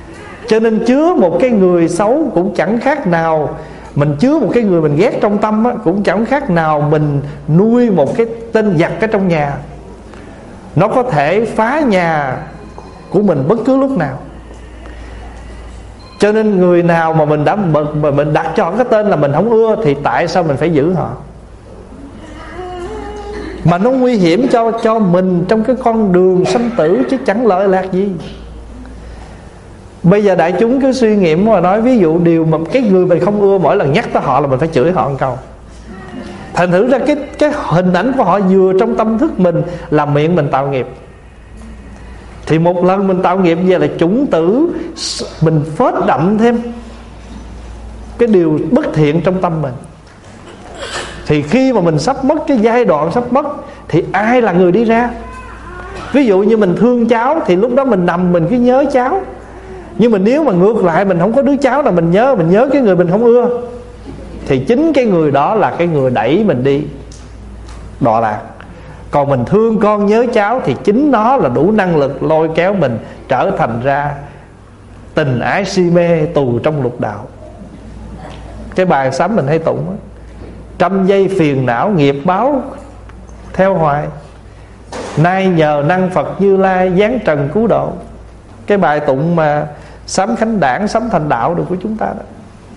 Cho nên chứa một cái người xấu cũng chẳng khác nào, mình chứa một cái người mình ghét trong tâm á, cũng chẳng khác nào mình nuôi một cái tên giặc ở trong nhà. Nó có thể phá nhà của mình bất cứ lúc nào. Cho nên người nào mà mình đã mà mình đặt cho cái tên là mình không ưa, thì tại sao mình phải giữ họ? Mà nó nguy hiểm cho cho mình trong cái con đường sanh tử, chứ chẳng lợi lạc gì. Bây giờ đại chúng cứ suy nghiệm mà nói, ví dụ điều mà cái người mình không ưa, mỗi lần nhắc tới họ là mình phải chửi họ một câu. Thành thử ra cái cái hình ảnh của họ vừa trong tâm thức mình là miệng mình tạo nghiệp. Thì một lần mình tạo nghiệp về là chủng tử, mình phết đậm thêm cái điều bất thiện trong tâm mình. Thì khi mà mình sắp mất, cái giai đoạn sắp mất, thì ai là người đi ra? Ví dụ như mình thương cháu, thì lúc đó mình nằm mình cứ nhớ cháu. Nhưng mà nếu mà ngược lại mình không có đứa cháu nào mình nhớ, mình nhớ cái người mình không ưa, thì chính cái người đó là cái người đẩy mình đi đọa lạc. Còn mình thương con nhớ cháu, thì chính nó là đủ năng lực lôi kéo mình trở thành ra tình ái si mê tù trong lục đạo. Cái bài sám mình hay tụng đó, trăm giây phiền não nghiệp báo theo hoài, nay nhờ năng Phật Như Lai giáng trần cứu độ. Cái bài tụng mà sám khánh đảng, sám thành đạo được của chúng ta đó.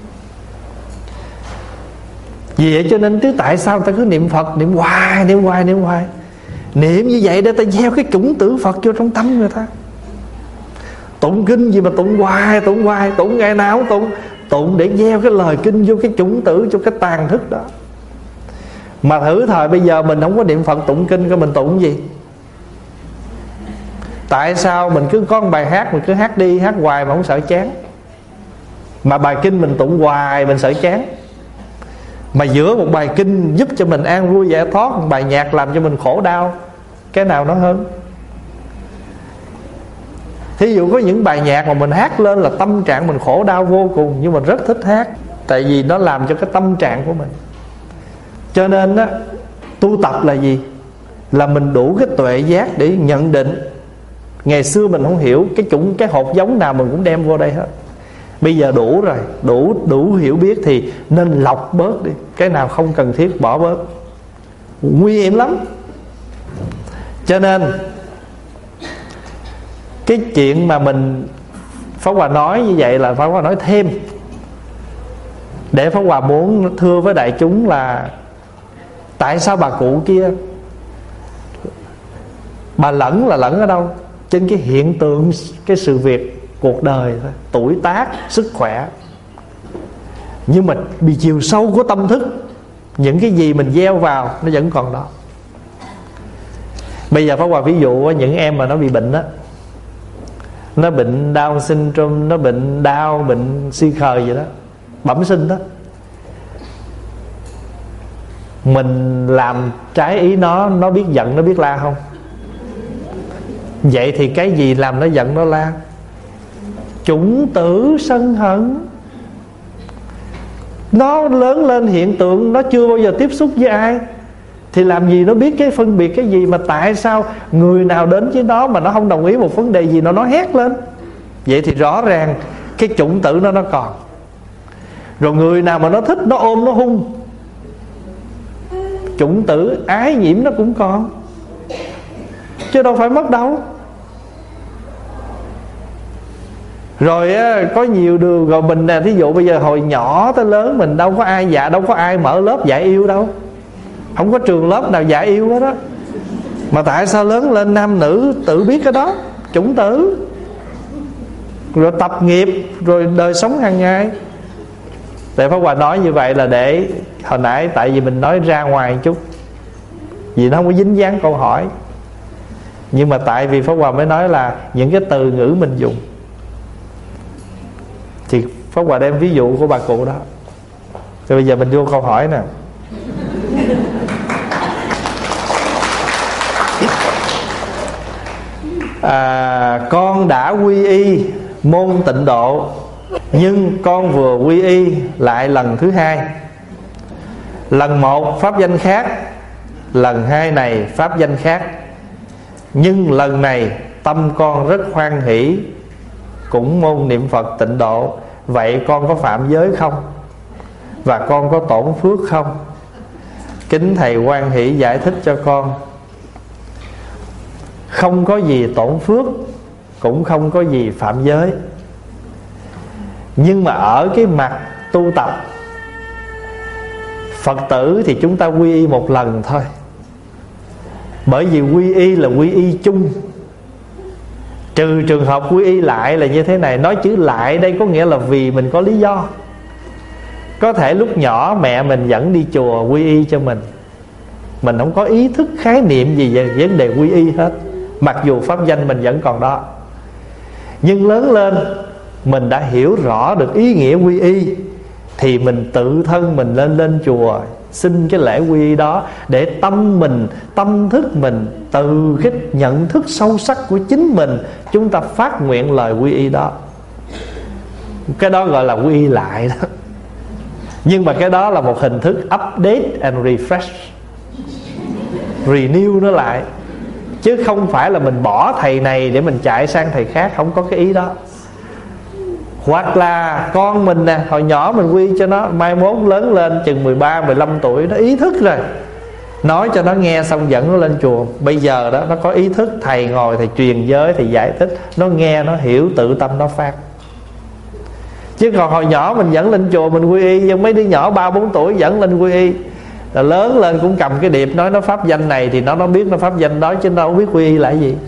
Vì vậy cho nên chứ tại sao ta cứ niệm Phật, niệm hoài, niệm hoài, niệm hoài. Niệm như vậy để ta gieo cái chủng tử Phật vô trong tâm người ta. Tụng kinh gì mà tụng hoài, tụng hoài, tụng ngày nào cũng tụng. Tụng để gieo cái lời kinh vô cái chủng tử, cho cái tàn thức đó. Mà thử thời bây giờ mình không có niệm Phật tụng kinh, coi mình tụng gì? Tại sao mình cứ có một bài hát, mình cứ hát đi hát hoài mà không sợ chán? Mà bài kinh mình tụng hoài mình sợ chán. Mà giữa một bài kinh giúp cho mình an vui giải thoát, một bài nhạc làm cho mình khổ đau, cái nào nó hơn? Thí dụ có những bài nhạc mà mình hát lên là tâm trạng mình khổ đau vô cùng, nhưng mà rất thích hát, tại vì nó làm cho cái tâm trạng của mình. Cho nên á, tu tập là gì? Là mình đủ cái tuệ giác để nhận định. Ngày xưa mình không hiểu, cái chủng cái hột giống nào mình cũng đem vô đây hết. Bây giờ đủ rồi, đủ đủ hiểu biết thì nên lọc bớt đi. Cái nào không cần thiết bỏ bớt, nguy hiểm lắm. Cho nên cái chuyện mà mình Pháp Hòa nói như vậy là Pháp Hòa nói thêm, để Pháp Hòa muốn thưa với đại chúng là tại sao bà cụ kia bà lẫn là lẫn ở đâu? Trên cái hiện tượng, cái sự việc cuộc đời thôi, tuổi tác, sức khỏe. Nhưng mà bị chiều sâu của tâm thức, những cái gì mình gieo vào nó vẫn còn đó. Bây giờ Pháp Hòa ví dụ những em mà nó bị bệnh đó, nó bệnh Down syndrome, nó bệnh đau, bệnh si khờ gì đó, bẩm sinh đó. Mình làm trái ý nó, nó biết giận, nó biết la không? Vậy thì cái gì làm nó giận nó la? Chủng tử sân hận. Nó lớn lên hiện tượng, nó chưa bao giờ tiếp xúc với ai, thì làm gì nó biết cái phân biệt cái gì? Mà tại sao người nào đến với nó mà nó không đồng ý một vấn đề gì nó nói hét lên? Vậy thì rõ ràng cái chủng tử nó nó còn. Rồi người nào mà nó thích, nó ôm nó hung, chủng tử ái nhiễm nó cũng còn, chứ đâu phải mất đâu. Rồi á, có nhiều đường. Rồi mình nè, thí dụ bây giờ hồi nhỏ tới lớn mình đâu có ai dạ, đâu có ai mở lớp dạy yêu đâu, không có trường lớp nào dạy yêu hết đó. Mà tại sao lớn lên nam nữ tự biết cái đó, chủng tử, rồi tập nghiệp, rồi đời sống hàng ngày. Tại Pháp Hòa nói như vậy là để hồi nãy, tại vì mình nói ra ngoài một chút, vì nó không có dính dáng câu hỏi. Nhưng mà tại vì Pháp Hòa mới nói là những cái từ ngữ mình dùng, thì Pháp Hòa đem ví dụ của bà cụ đó. Rồi bây giờ mình vô câu hỏi nè. à, Con đã quy y môn tịnh độ, nhưng con vừa quy y lại lần thứ hai. Lần một pháp danh khác, lần hai này pháp danh khác. Nhưng lần này tâm con rất hoan hỷ, cũng môn niệm Phật tịnh độ. Vậy con có phạm giới không? Và con có tổn phước không? Kính thầy hoan hỷ giải thích cho con. Không có gì tổn phước, cũng không có gì phạm giới. Nhưng mà ở cái mặt tu tập, Phật tử thì chúng ta quy y một lần thôi. Bởi vì quy y là quy y chung. Trừ trường hợp quy y lại là như thế này. Nói chữ lại đây có nghĩa là vì mình có lý do. Có thể lúc nhỏ mẹ mình dẫn đi chùa quy y cho mình, mình không có ý thức khái niệm gì về vấn đề quy y hết, mặc dù pháp danh mình vẫn còn đó. Nhưng lớn lên mình đã hiểu rõ được ý nghĩa quy y, thì mình tự thân mình lên lên chùa xin cái lễ quy y đó, để tâm mình, tâm thức mình, từ cái nhận thức sâu sắc của chính mình, chúng ta phát nguyện lời quy y đó. Cái đó gọi là quy y lại đó. Nhưng mà cái đó là một hình thức update and refresh, renew nó lại, chứ không phải là mình bỏ thầy này để mình chạy sang thầy khác. Không có cái ý đó. Hoặc là con mình nè, hồi nhỏ mình quy cho nó, mai mốt lớn lên chừng mười ba, mười lăm tuổi nó ý thức rồi, nói cho nó nghe xong dẫn nó lên chùa. Bây giờ đó nó có ý thức, thầy ngồi thầy truyền giới, thầy giải thích, nó nghe nó hiểu, tự tâm nó phát. Chứ còn hồi nhỏ mình dẫn lên chùa mình quy y, nhưng mấy đứa nhỏ ba bốn tuổi dẫn lên quy y, là lớn lên cũng cầm cái điệp nói nó pháp danh này, thì nó nó biết nó pháp danh đó, chứ nó đâu biết quy y là cái gì.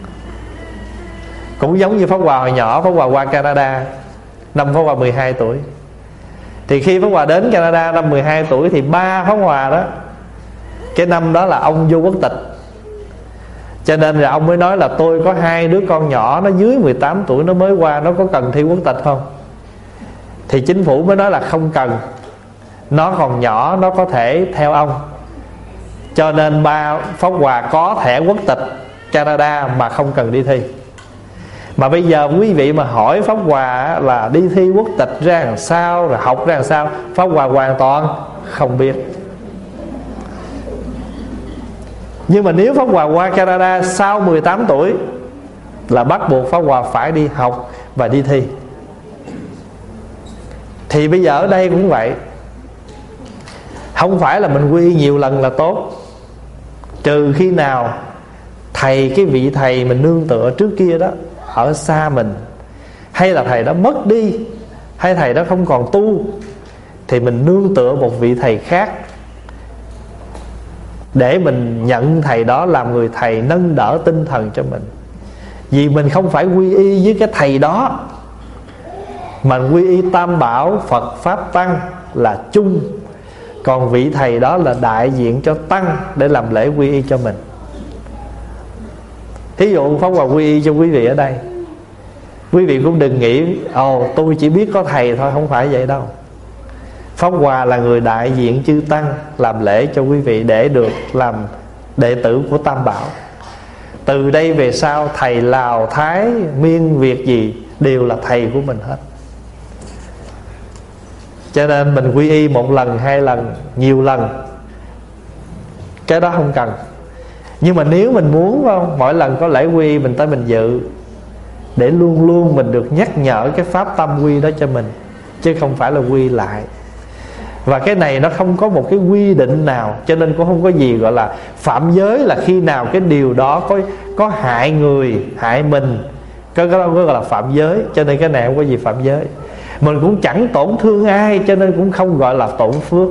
Cũng giống như Pháp Hòa hồi nhỏ, Pháp Hòa qua Canada năm Pháp Hòa mười hai tuổi. Thì khi Pháp Hòa đến Canada năm mười hai tuổi, thì ba Pháp Hòa đó, cái năm đó là ông vô quốc tịch, cho nên là ông mới nói là tôi có hai đứa con nhỏ, nó dưới mười tám tuổi, nó mới qua, nó có cần thi quốc tịch không? Thì chính phủ mới nói là không cần, nó còn nhỏ, nó có thể theo ông. Cho nên ba Pháp Hòa có thẻ quốc tịch Canada mà không cần đi thi. Mà bây giờ quý vị mà hỏi Pháp Hòa là đi thi quốc tịch ra làm sao, rồi học ra làm sao, Pháp Hòa hoàn toàn không biết. Nhưng mà nếu Pháp Hòa qua Canada sau mười tám tuổi là bắt buộc Pháp Hòa phải đi học và đi thi. Thì bây giờ ở đây cũng vậy. Không phải là mình quy y nhiều lần là tốt, trừ khi nào thầy, cái vị thầy mình nương tựa trước kia đó ở xa mình, hay là thầy đó mất đi, hay thầy đó không còn tu, thì mình nương tựa một vị thầy khác, để mình nhận thầy đó làm người thầy nâng đỡ tinh thần cho mình. Vì mình không phải quy y với cái thầy đó, mà quy y Tam Bảo, Phật, Pháp, Tăng là chung. Còn vị thầy đó là đại diện cho Tăng để làm lễ quy y cho mình. Thí dụ Pháp Hòa quy y cho quý vị ở đây, quý vị cũng đừng nghĩ ồ tôi chỉ biết có thầy thôi, không phải vậy đâu. Pháp Hòa là người đại diện chư Tăng làm lễ cho quý vị, để được làm đệ tử của Tam Bảo. Từ đây về sau thầy Lào, Thái, Miên, Việt gì đều là thầy của mình hết. Cho nên mình quy y một lần, hai lần, nhiều lần, cái đó không cần. Nhưng mà nếu mình muốn không, mỗi lần có lễ quy mình tới mình dự, để luôn luôn mình được nhắc nhở cái pháp tâm quy đó cho mình, chứ không phải là quy lại. Và cái này nó không có một cái quy định nào, cho nên cũng không có gì gọi là phạm giới là khi nào cái điều đó có có hại người, hại mình, cái đó gọi là phạm giới. Cho nên cái này không có gì phạm giới. Mình cũng chẳng tổn thương ai, cho nên cũng không gọi là tổn phước.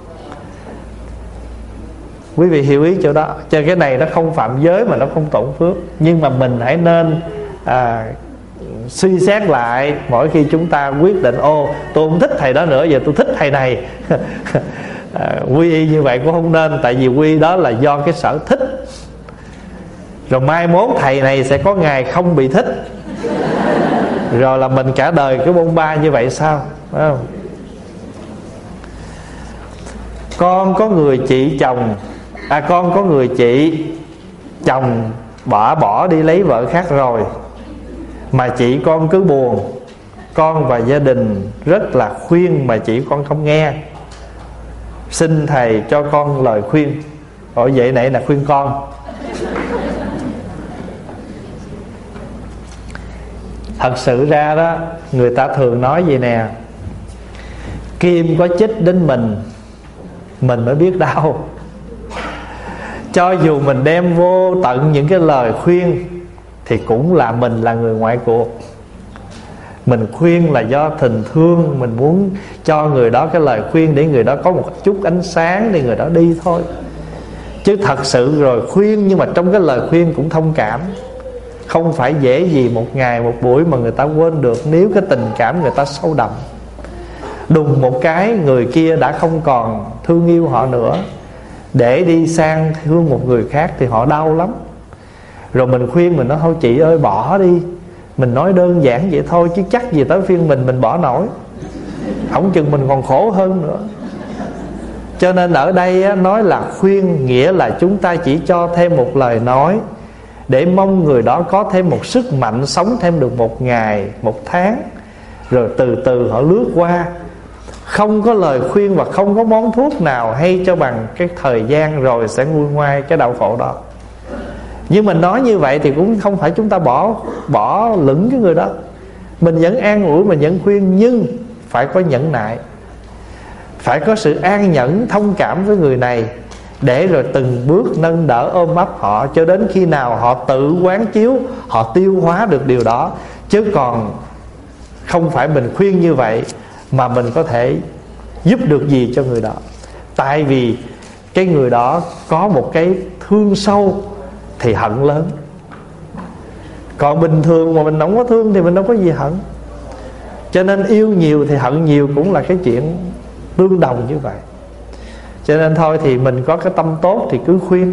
Quý vị hiểu ý chỗ đó. Cho cái này nó không phạm giới mà nó không tổn phước. Nhưng mà mình hãy nên à, suy xét lại mỗi khi chúng ta quyết định ô tôi không thích thầy đó nữa, giờ tôi thích thầy này. à, quy y như vậy cũng không nên. Tại vì quy đó là do cái sở thích, rồi mai mốt thầy này sẽ có ngày không bị thích, rồi là mình cả đời cái bôn ba như vậy sao, phải không? Con có người chị chồng À con có người chị chồng bỏ bỏ đi lấy vợ khác rồi, mà chị con cứ buồn. Con và gia đình rất là khuyên mà chị con không nghe. Xin thầy cho con lời khuyên. Ủa vậy nãy là khuyên con. Thật sự ra đó, người ta thường nói vậy nè: kim có chích đến mình, mình mới biết đau. Cho dù mình đem vô tận những cái lời khuyên thì cũng là mình là người ngoại cuộc. Mình khuyên là do tình thương, mình muốn cho người đó cái lời khuyên để người đó có một chút ánh sáng để người đó đi thôi. Chứ thật sự rồi khuyên, nhưng mà trong cái lời khuyên cũng thông cảm. Không phải dễ gì một ngày một buổi mà người ta quên được, nếu cái tình cảm người ta sâu đậm. Đùng một cái người kia đã không còn thương yêu họ nữa, để đi sang thương một người khác thì họ đau lắm. Rồi mình khuyên mình nói thôi chị ơi bỏ đi. Mình nói đơn giản vậy thôi, chứ chắc gì tới phiên mình mình bỏ nổi, không chừng mình còn khổ hơn nữa. Cho nên ở đây á, nói là khuyên nghĩa là chúng ta chỉ cho thêm một lời nói để mong người đó có thêm một sức mạnh sống thêm được một ngày, một tháng, rồi từ từ họ lướt qua. Không có lời khuyên và không có món thuốc nào hay cho bằng cái thời gian rồi sẽ nguôi ngoai cái đau khổ đó. Nhưng mình nói như vậy thì cũng không phải chúng ta bỏ bỏ lửng cái người đó. Mình vẫn an ủi, mình vẫn khuyên, nhưng phải có nhẫn nại, phải có sự an nhẫn thông cảm với người này, để rồi từng bước nâng đỡ ôm ấp họ, cho đến khi nào họ tự quán chiếu, họ tiêu hóa được điều đó. Chứ còn không phải mình khuyên như vậy mà mình có thể giúp được gì cho người đó. Tại vì cái người đó có một cái thương sâu thì hận lớn. Còn bình thường mà mình không có thương thì mình đâu có gì hận. Cho nên yêu nhiều thì hận nhiều cũng là cái chuyện tương đồng như vậy. Cho nên thôi thì mình có cái tâm tốt thì cứ khuyên.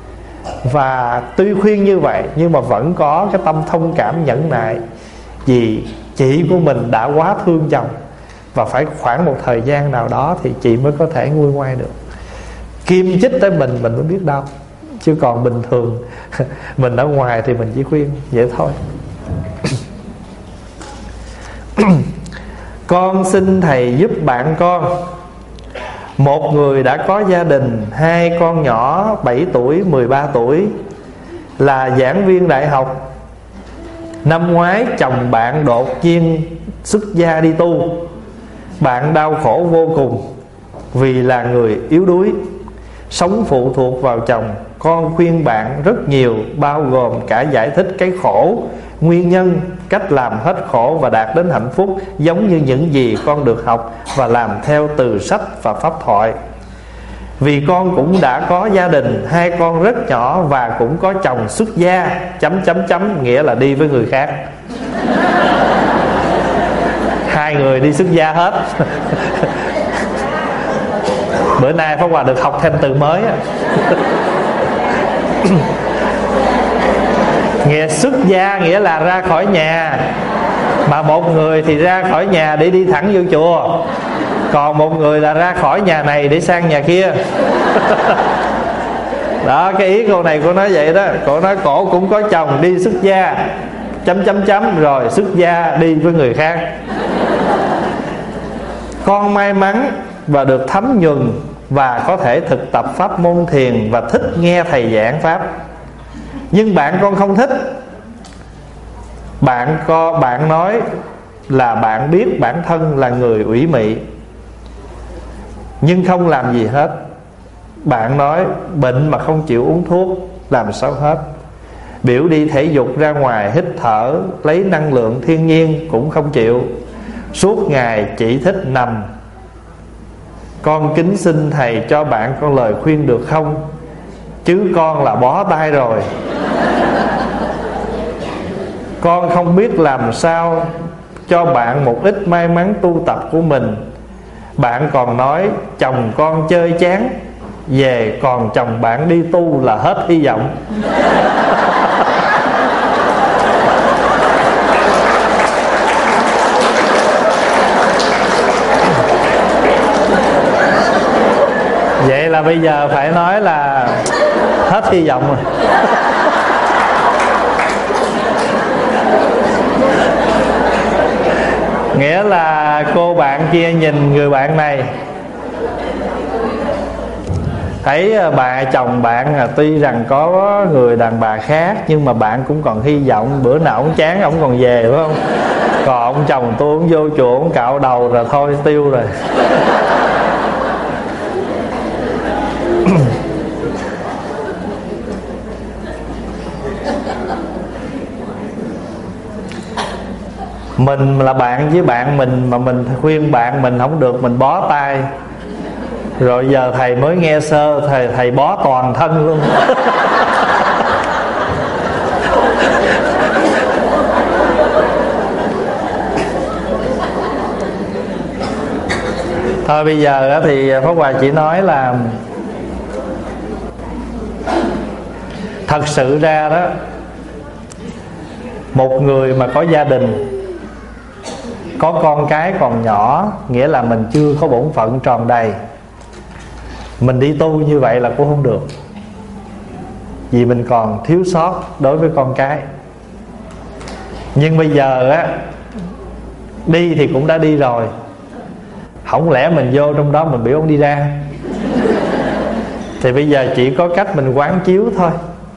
Và tuy khuyên như vậy nhưng mà vẫn có cái tâm thông cảm nhẫn nại. Vì chị của mình đã quá thương chồng, và phải khoảng một thời gian nào đó thì chị mới có thể nguôi ngoai được. Kim chích tới mình, mình mới biết đau. Chứ còn bình thường mình ở ngoài thì mình chỉ khuyên vậy thôi. Con xin thầy giúp bạn con. Một người đã có gia đình, hai con nhỏ bảy tuổi, mười ba tuổi, là giảng viên đại học. Năm ngoái chồng bạn đột nhiên xuất gia đi tu. Bạn đau khổ vô cùng vì là người yếu đuối, sống phụ thuộc vào chồng. Con khuyên bạn rất nhiều, bao gồm cả giải thích cái khổ, nguyên nhân, cách làm hết khổ và đạt đến hạnh phúc, giống như những gì con được học và làm theo từ sách và pháp thoại. Vì con cũng đã có gia đình, hai con rất nhỏ và cũng có chồng xuất gia chấm chấm chấm, nghĩa là đi với người khác. Hai người đi xuất gia hết. Bữa nay Pháp Hòa được học thêm từ mới. Nghĩa xuất gia nghĩa là ra khỏi nhà. Mà một người thì ra khỏi nhà để đi thẳng vô chùa, còn một người là ra khỏi nhà này để sang nhà kia. Đó, cái ý cô này cô nói vậy đó. Cô nói cổ cũng có chồng đi xuất gia chấm chấm chấm, rồi xuất gia đi với người khác. Con may mắn và được thấm nhuần và có thể thực tập pháp môn thiền và thích nghe thầy giảng pháp. Nhưng bạn con không thích. Bạn có bạn nói là bạn biết bản thân là người ủy mị, nhưng không làm gì hết. Bạn nói bệnh mà không chịu uống thuốc làm sao hết. Biểu đi thể dục ra ngoài hít thở lấy năng lượng thiên nhiên cũng không chịu. Suốt ngày chỉ thích nằm. Con kính xin thầy cho bạn con lời khuyên được không? Chứ con là bó tay rồi. Con không biết làm sao cho bạn một ít may mắn tu tập của mình. Bạn còn nói chồng con chơi chán, về còn chồng bạn đi tu là hết hy vọng. Vậy là bây giờ phải nói là hết hy vọng rồi. Nghĩa là cô bạn kia nhìn người bạn này Thấy bà chồng bạn à, tuy rằng có người đàn bà khác, nhưng mà bạn cũng còn hy vọng bữa nào ông chán ông còn về, phải không? Còn ông chồng tôi ông vô chùa ông cạo đầu rồi thôi tiêu rồi. Mình là bạn với bạn mình mà mình khuyên bạn mình không được, mình bó tay. Rồi giờ thầy mới nghe sơ, thầy thầy bó toàn thân luôn. Thôi bây giờ thì Pháp Hòa chỉ nói là thật sự ra đó, một người mà có gia đình, có con cái còn nhỏ, nghĩa là mình chưa có bổn phận tròn đầy. Mình đi tu như vậy là cũng không được, vì mình còn thiếu sót đối với con cái. Nhưng bây giờ á, đi thì cũng đã đi rồi, không lẽ mình vô trong đó mình biểu ông đi ra. Thì bây giờ chỉ có cách mình quán chiếu thôi.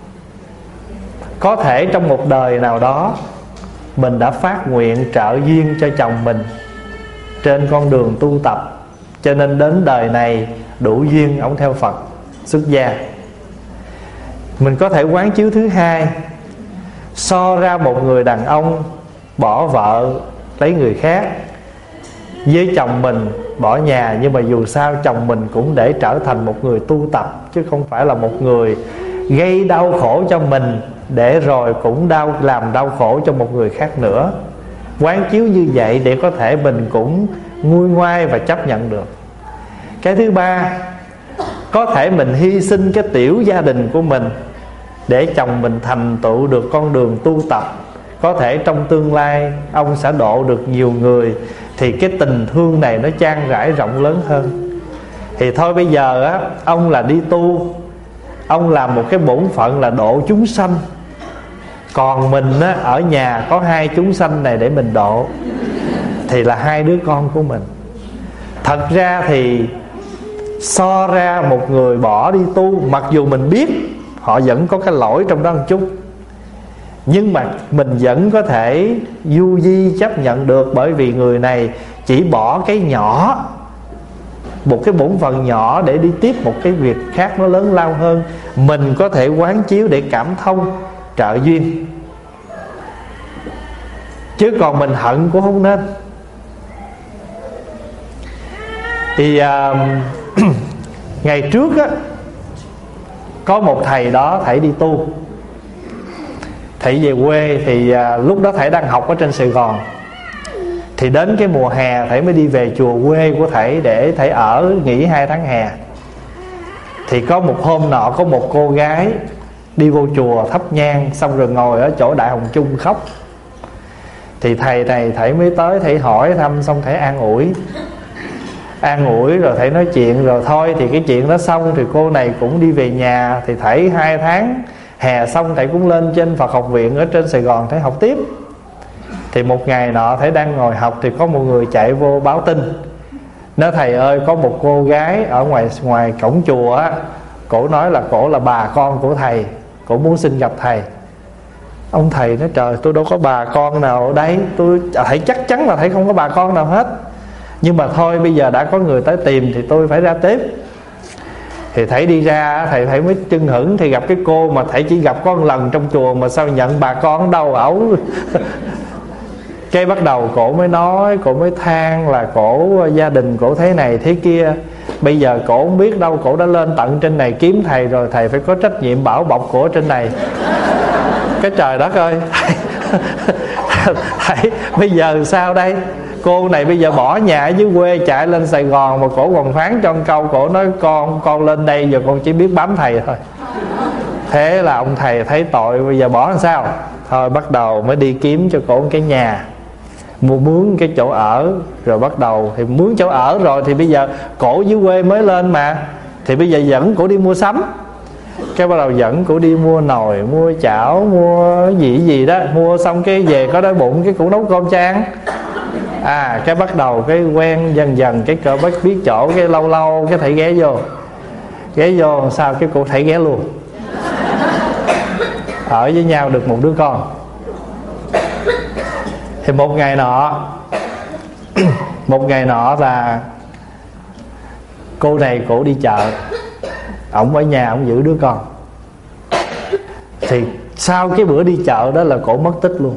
Có thể trong một đời nào đó mình đã phát nguyện trợ duyên cho chồng mình trên con đường tu tập, cho nên đến đời này đủ duyên ông theo Phật xuất gia. Mình có thể quán chiếu thứ hai, so ra một người đàn ông bỏ vợ lấy người khác, với chồng mình bỏ nhà, nhưng mà dù sao chồng mình cũng để trở thành một người tu tập, chứ không phải là một người gây đau khổ cho mình để rồi cũng đau làm đau khổ cho một người khác nữa. Quán chiếu như vậy để có thể mình cũng nguôi ngoai và chấp nhận được. Cái thứ ba, có thể mình hy sinh cái tiểu gia đình của mình để chồng mình thành tựu được con đường tu tập. Có thể trong tương lai ông sẽ độ được nhiều người, thì cái tình thương này nó chan rãi rộng lớn hơn. Thì thôi bây giờ á, ông là đi tu, ông làm một cái bổn phận là độ chúng sanh. Còn mình á, ở nhà có hai chúng sanh này để mình độ, thì là hai đứa con của mình. Thật ra thì so ra một người bỏ đi tu, mặc dù mình biết họ vẫn có cái lỗi trong đó một chút, nhưng mà mình vẫn có thể du di chấp nhận được. Bởi vì người này chỉ bỏ cái nhỏ, một cái bổn phận nhỏ để đi tiếp một cái việc khác nó lớn lao hơn. Mình có thể quán chiếu để cảm thông, trợ duyên. Chứ còn mình hận cũng không nên. Thì uh, ngày trước á, có một thầy đó, thầy đi tu. Thầy về quê thì uh, lúc đó thầy đang học ở trên Sài Gòn. Thì đến cái mùa hè thầy mới đi về chùa quê của thầy để thầy ở nghỉ hai tháng hè. Thì có một hôm nọ có một cô gái đi vô chùa thắp nhang, xong rồi ngồi ở chỗ Đại Hồng Chung khóc. Thì thầy này thầy mới tới, thầy hỏi thăm, xong thầy an ủi. An ủi rồi thầy nói chuyện, rồi thôi thì cái chuyện đó xong. Thì cô này cũng đi về nhà. Thì thầy hai tháng hè xong thầy cũng lên trên Phật học viện ở trên Sài Gòn thầy học tiếp. Thì một ngày nọ thầy đang ngồi học thì có một người chạy vô báo tin, nói thầy ơi, có một cô gái ở ngoài ngoài cổng chùa á, cổ nói là cổ là bà con của thầy, cổ muốn xin gặp thầy. Ông thầy nói trời, tôi đâu có bà con nào ở đây, tôi thầy chắc chắn là thầy không có bà con nào hết, nhưng mà thôi bây giờ đã có người tới tìm thì tôi phải ra tiếp. Thì thầy đi ra, thầy thầy mới chưng hửng thì gặp cái cô mà thầy chỉ gặp có một lần trong chùa mà sao nhận bà con đâu ẩu. Cái bắt đầu cổ mới nói, cổ mới than là cổ gia đình cổ thế này thế kia. Bây giờ cổ không biết đâu, cổ đã lên tận trên này kiếm thầy rồi, thầy phải có trách nhiệm bảo bọc cổ ở trên này. Cái trời đất ơi, thầy, thầy bây giờ sao đây? Cô này bây giờ bỏ nhà ở dưới quê chạy lên Sài Gòn, mà cổ còn phán cho một câu, cổ nói con con lên đây giờ con chỉ biết bám thầy thôi. Thế là ông thầy thấy tội, bây giờ bỏ làm sao? Thôi bắt đầu mới đi kiếm cho cổ cái nhà, mua mướn cái chỗ ở. Rồi bắt đầu thì mướn chỗ ở rồi thì bây giờ cổ dưới quê mới lên mà, thì bây giờ dẫn cổ đi mua sắm. Cái bắt đầu dẫn cổ đi mua nồi, mua chảo, mua gì gì đó. Mua xong cái về có đói bụng, cái cổ nấu cơm cho ăn. À cái bắt đầu cái quen dần dần, cái cỡ bắt biết chỗ, cái lâu lâu cái thầy ghé vô. ghé vô sao cái cô thầy ghé luôn. Ở với nhau được một đứa con. Thì một ngày nọ một ngày nọ là cô này cổ đi chợ, ổng ở nhà ổng giữ đứa con. Thì sau cái bữa đi chợ đó là cổ mất tích luôn.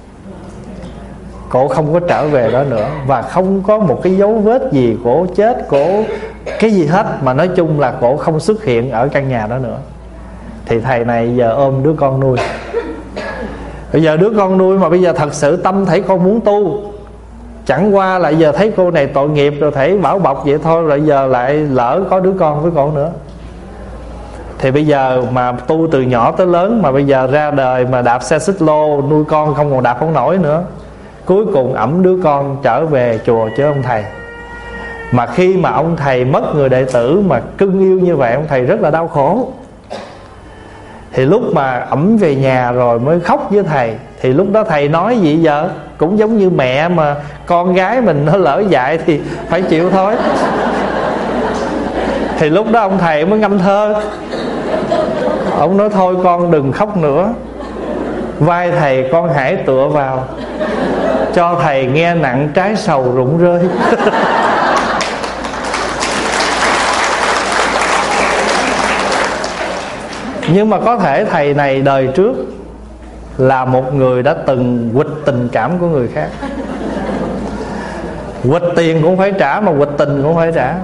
Cổ không có trở về đó nữa, và không có một cái dấu vết gì cổ chết, cổ cái gì hết. Mà nói chung là cổ không xuất hiện ở căn nhà đó nữa. Thì thầy này giờ ôm đứa con nuôi. Bây giờ đứa con nuôi mà bây giờ thật sự tâm thấy con muốn tu, chẳng qua lại giờ thấy cô này tội nghiệp rồi thấy bảo bọc vậy thôi, rồi giờ lại lỡ có đứa con với cổ nữa. Thì bây giờ mà tu từ nhỏ tới lớn, mà bây giờ ra đời mà đạp xe xích lô nuôi con không còn đạp không nổi nữa. Cuối cùng ẵm đứa con trở về chùa chứ ông thầy. Mà khi mà ông thầy mất người đệ tử mà cưng yêu như vậy, ông thầy rất là đau khổ. Thì lúc mà ẵm về nhà rồi mới khóc với thầy. Thì lúc đó thầy nói gì giờ? Cũng giống như mẹ mà con gái mình nó lỡ dại thì phải chịu thôi. Thì lúc đó ông thầy mới ngâm thơ. Ông nói thôi con đừng khóc nữa, vai thầy con hãy tựa vào, cho thầy nghe nặng trái sầu rụng rơi. Nhưng mà có thể thầy này đời trước là một người đã từng quỵt tình cảm của người khác. Quỵt tiền cũng phải trả, mà quỵt tình cũng phải trả.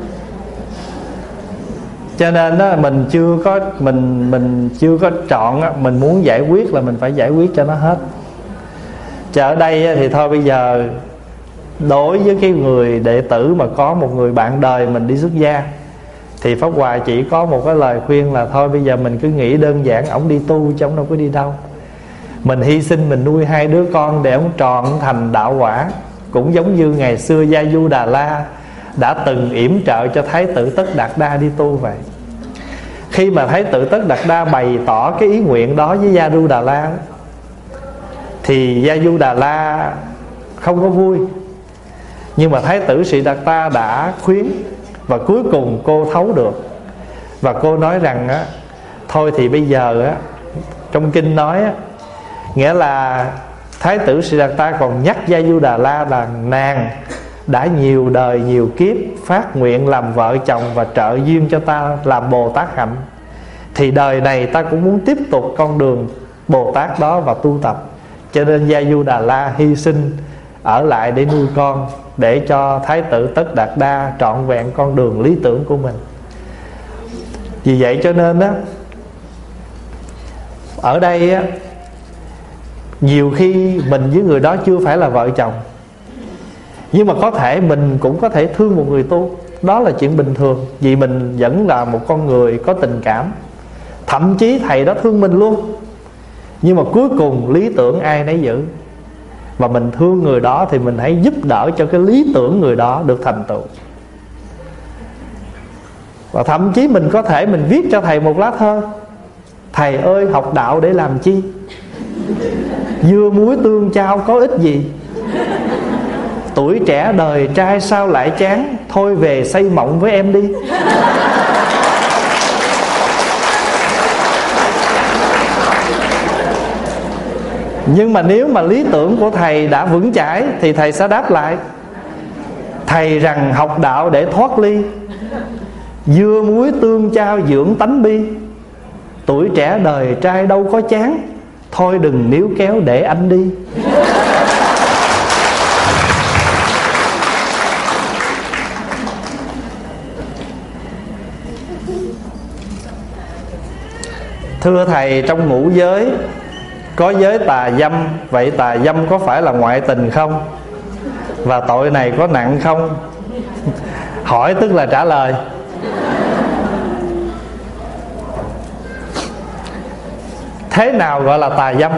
Cho nên đó mình chưa có mình mình chưa có chọn á, mình muốn giải quyết là mình phải giải quyết cho nó hết. Chứ ở đây thì thôi bây giờ đối với cái người đệ tử mà có một người bạn đời mình đi xuất gia, thì Pháp Hòa chỉ có một cái lời khuyên là thôi bây giờ mình cứ nghĩ đơn giản, ổng đi tu chứ ổng đâu có đi đâu. Mình hy sinh mình nuôi hai đứa con để ổng trọn thành đạo quả. Cũng giống như ngày xưa Gia Du Đà La đã từng yểm trợ cho Thái tử Tất Đạt Đa đi tu vậy. Khi mà Thái tử Tất Đạt Đa bày tỏ cái ý nguyện đó với Gia Du Đà La, thì Gia Du Đà La không có vui. Nhưng mà Thái tử Sĩ Đạt Ta đã khuyến, và cuối cùng cô thấu được. Và cô nói rằng á, thôi thì bây giờ á, trong kinh nói á, nghĩa là Thái tử Sĩ Đạt Ta còn nhắc Gia Du Đà La là nàng đã nhiều đời nhiều kiếp phát nguyện làm vợ chồng và trợ duyên cho ta làm Bồ Tát hạnh. Thì đời này ta cũng muốn tiếp tục con đường Bồ Tát đó và tu tập. Cho nên Gia Du Đà La hy sinh ở lại để nuôi con, để cho Thái tử Tất Đạt Đa trọn vẹn con đường lý tưởng của mình. Vì vậy cho nên á, ở đây á, nhiều khi mình với người đó chưa phải là vợ chồng, nhưng mà có thể mình cũng có thể thương một người tu. Đó là chuyện bình thường, vì mình vẫn là một con người có tình cảm. Thậm chí thầy đó thương mình luôn, nhưng mà cuối cùng lý tưởng ai nấy giữ. Và mình thương người đó thì mình hãy giúp đỡ cho cái lý tưởng người đó được thành tựu. Và thậm chí mình có thể mình viết cho thầy một lá thơ: thầy ơi học đạo để làm chi, dưa muối tương chao có ích gì, tuổi trẻ đời trai sao lại chán, thôi về xây mộng với em đi. Nhưng mà nếu mà lý tưởng của thầy đã vững chãi thì thầy sẽ đáp lại: thầy rằng học đạo để thoát ly, dưa muối tương chao dưỡng tánh bi, tuổi trẻ đời trai đâu có chán, thôi đừng níu kéo để anh đi. Thưa thầy, trong ngũ giới có giới tà dâm, vậy tà dâm có phải là ngoại tình không? Và tội này có nặng không? Hỏi tức là trả lời. Thế nào gọi là tà dâm?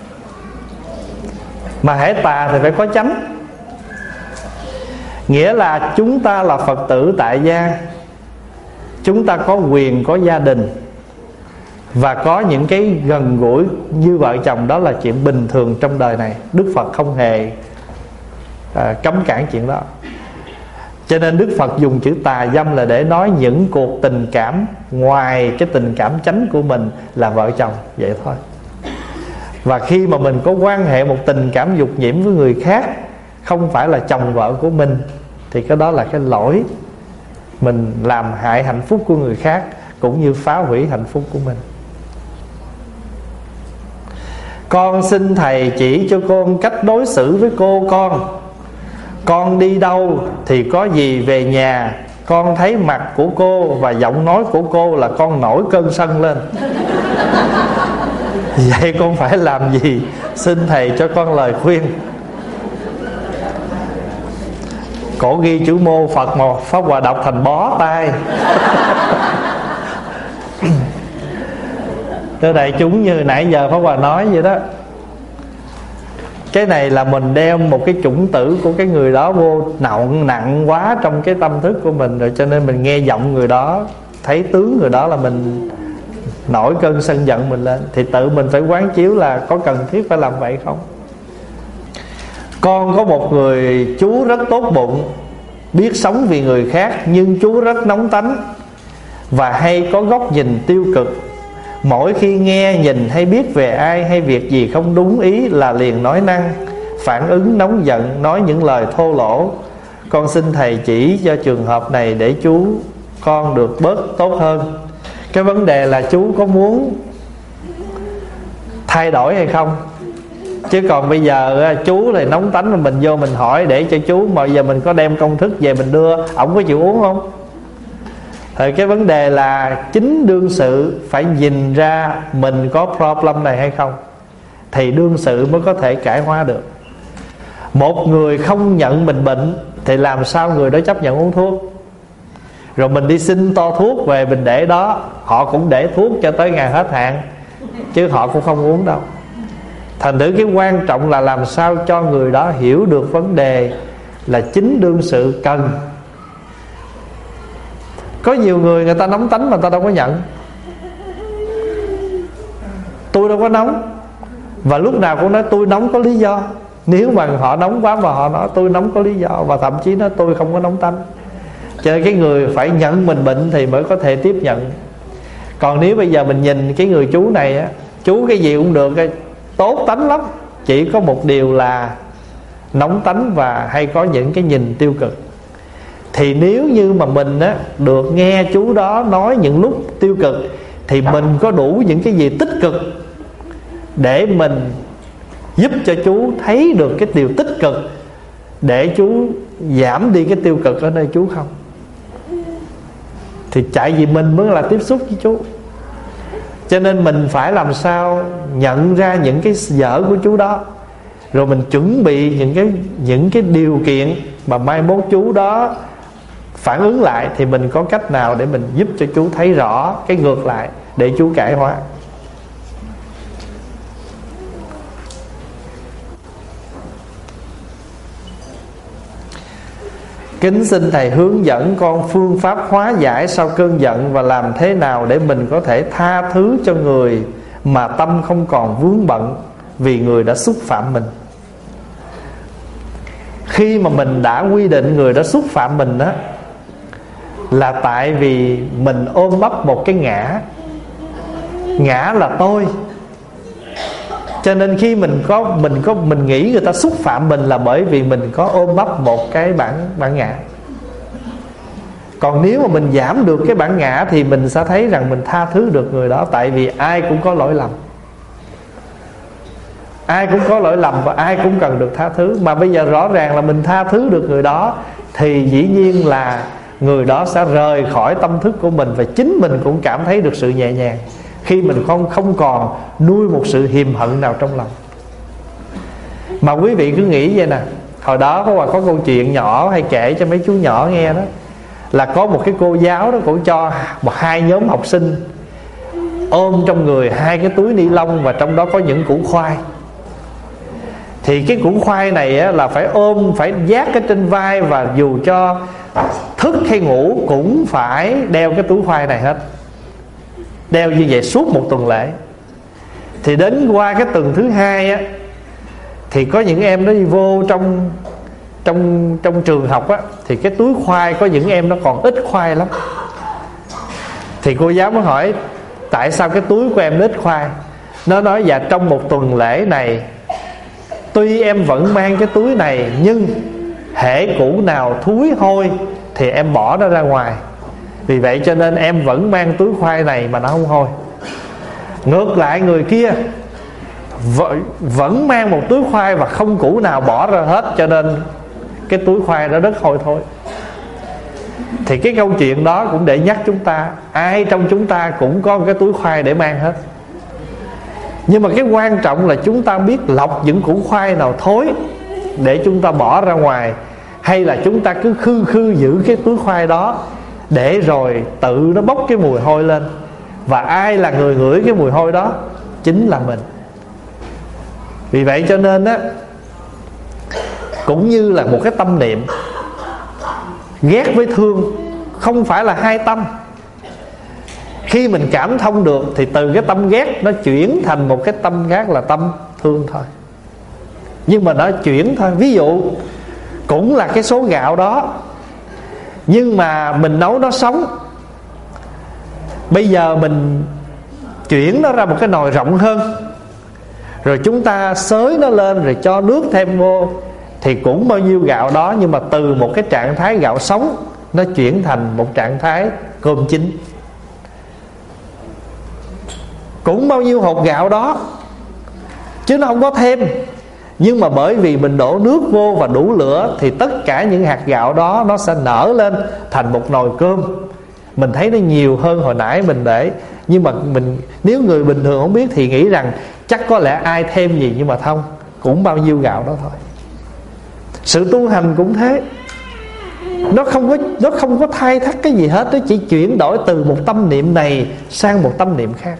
Mà hễ tà thì phải có chánh. Nghĩa là chúng ta là Phật tử tại gia, chúng ta có quyền có gia đình, và có những cái gần gũi như vợ chồng, đó là chuyện bình thường trong đời này. Đức Phật không hề à, cấm cản chuyện đó. Cho nên Đức Phật dùng chữ tà dâm là để nói những cuộc tình cảm ngoài cái tình cảm chánh của mình là vợ chồng, vậy thôi. Và khi mà mình có quan hệ một tình cảm dục nhiễm với người khác, không phải là chồng vợ của mình, thì cái đó là cái lỗi. Mình làm hại hạnh phúc của người khác, cũng như phá hủy hạnh phúc của mình. Con xin thầy chỉ cho con cách đối xử với cô con. Con đi đâu thì có gì về nhà, con thấy mặt của cô và giọng nói của cô là con nổi cơn sân lên. Vậy con phải làm gì? Xin thầy cho con lời khuyên. Cổ ghi chữ Mô Phật mà Pháp Hòa đọc thành bó tay. Thưa đại chúng, như nãy giờ Pháp Hòa nói vậy đó, cái này là mình đem một cái chủng tử của cái người đó vô nặng nặng quá trong cái tâm thức của mình rồi, cho nên mình nghe giọng người đó, thấy tướng người đó là mình nổi cơn sân giận mình lên. Thì tự mình phải quán chiếu là có cần thiết phải làm vậy không. Con có một người chú rất tốt bụng, biết sống vì người khác, nhưng chú rất nóng tánh và hay có góc nhìn tiêu cực. Mỗi khi nghe, nhìn hay biết về ai hay việc gì không đúng ý là liền nói năng, phản ứng nóng giận, nói những lời thô lỗ. Con xin thầy chỉ cho trường hợp này để chú con được bớt tốt hơn. Cái vấn đề là chú có muốn thay đổi hay không. Chứ còn bây giờ chú thì nóng tánh mà mình vô mình hỏi để cho chú, mà giờ mình có đem công thức về mình đưa, ổng có chịu uống không? Thì cái vấn đề là chính đương sự phải nhìn ra mình có problem này hay không, thì đương sự mới có thể cải hóa được. Một người không nhận mình bệnh thì làm sao người đó chấp nhận uống thuốc. Rồi mình đi xin to thuốc về mình để đó, họ cũng để thuốc cho tới ngày hết hạn, chứ họ cũng không uống đâu. Thành thử cái quan trọng là làm sao cho người đó hiểu được vấn đề là chính đương sự cần. Có nhiều người người ta nóng tánh mà người ta đâu có nhận. Tôi đâu có nóng, và lúc nào cũng nói tôi nóng có lý do. Nếu mà họ nóng quá mà họ nói tôi nóng có lý do, và thậm chí nói tôi không có nóng tánh. Cho nên cái người phải nhận mình bệnh thì mới có thể tiếp nhận. Còn nếu bây giờ mình nhìn cái người chú này á, chú cái gì cũng được, tốt tánh lắm, chỉ có một điều là nóng tánh và hay có những cái nhìn tiêu cực. Thì nếu như mà mình á, được nghe chú đó nói những lúc tiêu cực, thì mình có đủ những cái gì tích cực để mình giúp cho chú thấy được cái điều tích cực, để chú giảm đi cái tiêu cực ở nơi chú không? Thì chạy vì mình mới là tiếp xúc với chú. Cho nên mình phải làm sao nhận ra những cái dở của chú đó, rồi mình chuẩn bị những cái những cái điều kiện mà mai mốt chú đó phản ứng lại, thì mình có cách nào để mình giúp cho chú thấy rõ cái ngược lại để chú cải hóa. Kính xin thầy hướng dẫn con phương pháp hóa giải sau cơn giận, và làm thế nào để mình có thể tha thứ cho người mà tâm không còn vướng bận vì người đã xúc phạm mình. Khi mà mình đã quy định người đã xúc phạm mình đó, là tại vì mình ôm ấp một cái ngã. Ngã là tôi. Cho nên khi mình có mình có mình nghĩ người ta xúc phạm mình là bởi vì mình có ôm ấp một cái bản bản ngã. Còn nếu mà mình giảm được cái bản ngã thì mình sẽ thấy rằng mình tha thứ được người đó. Tại vì ai cũng có lỗi lầm, ai cũng có lỗi lầm và ai cũng cần được tha thứ. Mà bây giờ rõ ràng là mình tha thứ được người đó, thì dĩ nhiên là người đó sẽ rời khỏi tâm thức của mình, và chính mình cũng cảm thấy được sự nhẹ nhàng khi mình không không còn nuôi một sự hiềm hận nào trong lòng. Mà quý vị cứ nghĩ vậy nè, hồi đó có có câu chuyện nhỏ hay kể cho mấy chú nhỏ nghe đó, là có một cái cô giáo đó cũng cho một hai nhóm học sinh ôm trong người hai cái túi ni lông, và trong đó có những củ khoai. Thì cái củ khoai này á, là phải ôm, phải vác ở trên vai, và dù cho thức hay ngủ cũng phải đeo cái túi khoai này hết. Đeo như vậy suốt một tuần lễ. Thì đến qua cái tuần thứ hai á, thì có những em đó đi vô trong trong trong trường học á, thì cái túi khoai có những em nó còn ít khoai lắm. Thì cô giáo mới hỏi tại sao cái túi của em ít khoai. Nó nói dạ trong một tuần lễ này, tuy em vẫn mang cái túi này, nhưng hễ củ nào thúi hôi thì em bỏ nó ra ngoài. Vì vậy cho nên em vẫn mang túi khoai này mà nó không hôi. Ngược lại người kia vẫn mang một túi khoai và không củ nào bỏ ra hết, cho nên cái túi khoai đó rất hôi thôi. Thì cái câu chuyện đó cũng để nhắc chúng ta, ai trong chúng ta cũng có cái túi khoai để mang hết. Nhưng mà cái quan trọng là chúng ta biết lọc những củ khoai nào thối để chúng ta bỏ ra ngoài, hay là chúng ta cứ khư khư giữ cái túi khoai đó để rồi tự nó bốc cái mùi hôi lên. Và ai là người ngửi cái mùi hôi đó? Chính là mình. Vì vậy cho nên á, cũng như là một cái tâm niệm, ghét với thương không phải là hai tâm. Khi mình cảm thông được thì từ cái tâm ghét nó chuyển thành một cái tâm khác là tâm thương thôi. Nhưng mà nó chuyển thôi. Ví dụ cũng là cái số gạo đó, nhưng mà mình nấu nó sống. Bây giờ mình chuyển nó ra một cái nồi rộng hơn, rồi chúng ta xới nó lên, rồi cho nước thêm vô, thì cũng bao nhiêu gạo đó, nhưng mà từ một cái trạng thái gạo sống nó chuyển thành một trạng thái cơm chín. Cũng bao nhiêu hột gạo đó, chứ nó không có thêm. Nhưng mà bởi vì mình đổ nước vô và đủ lửa, thì tất cả những hạt gạo đó nó sẽ nở lên thành một nồi cơm. Mình thấy nó nhiều hơn hồi nãy mình để. Nhưng mà mình, nếu người bình thường không biết thì nghĩ rằng chắc có lẽ ai thêm gì, nhưng mà không, cũng bao nhiêu gạo đó thôi. Sự tu hành cũng thế. Nó không có, nó không có thay thắt cái gì hết. Nó chỉ chuyển đổi từ một tâm niệm này sang một tâm niệm khác.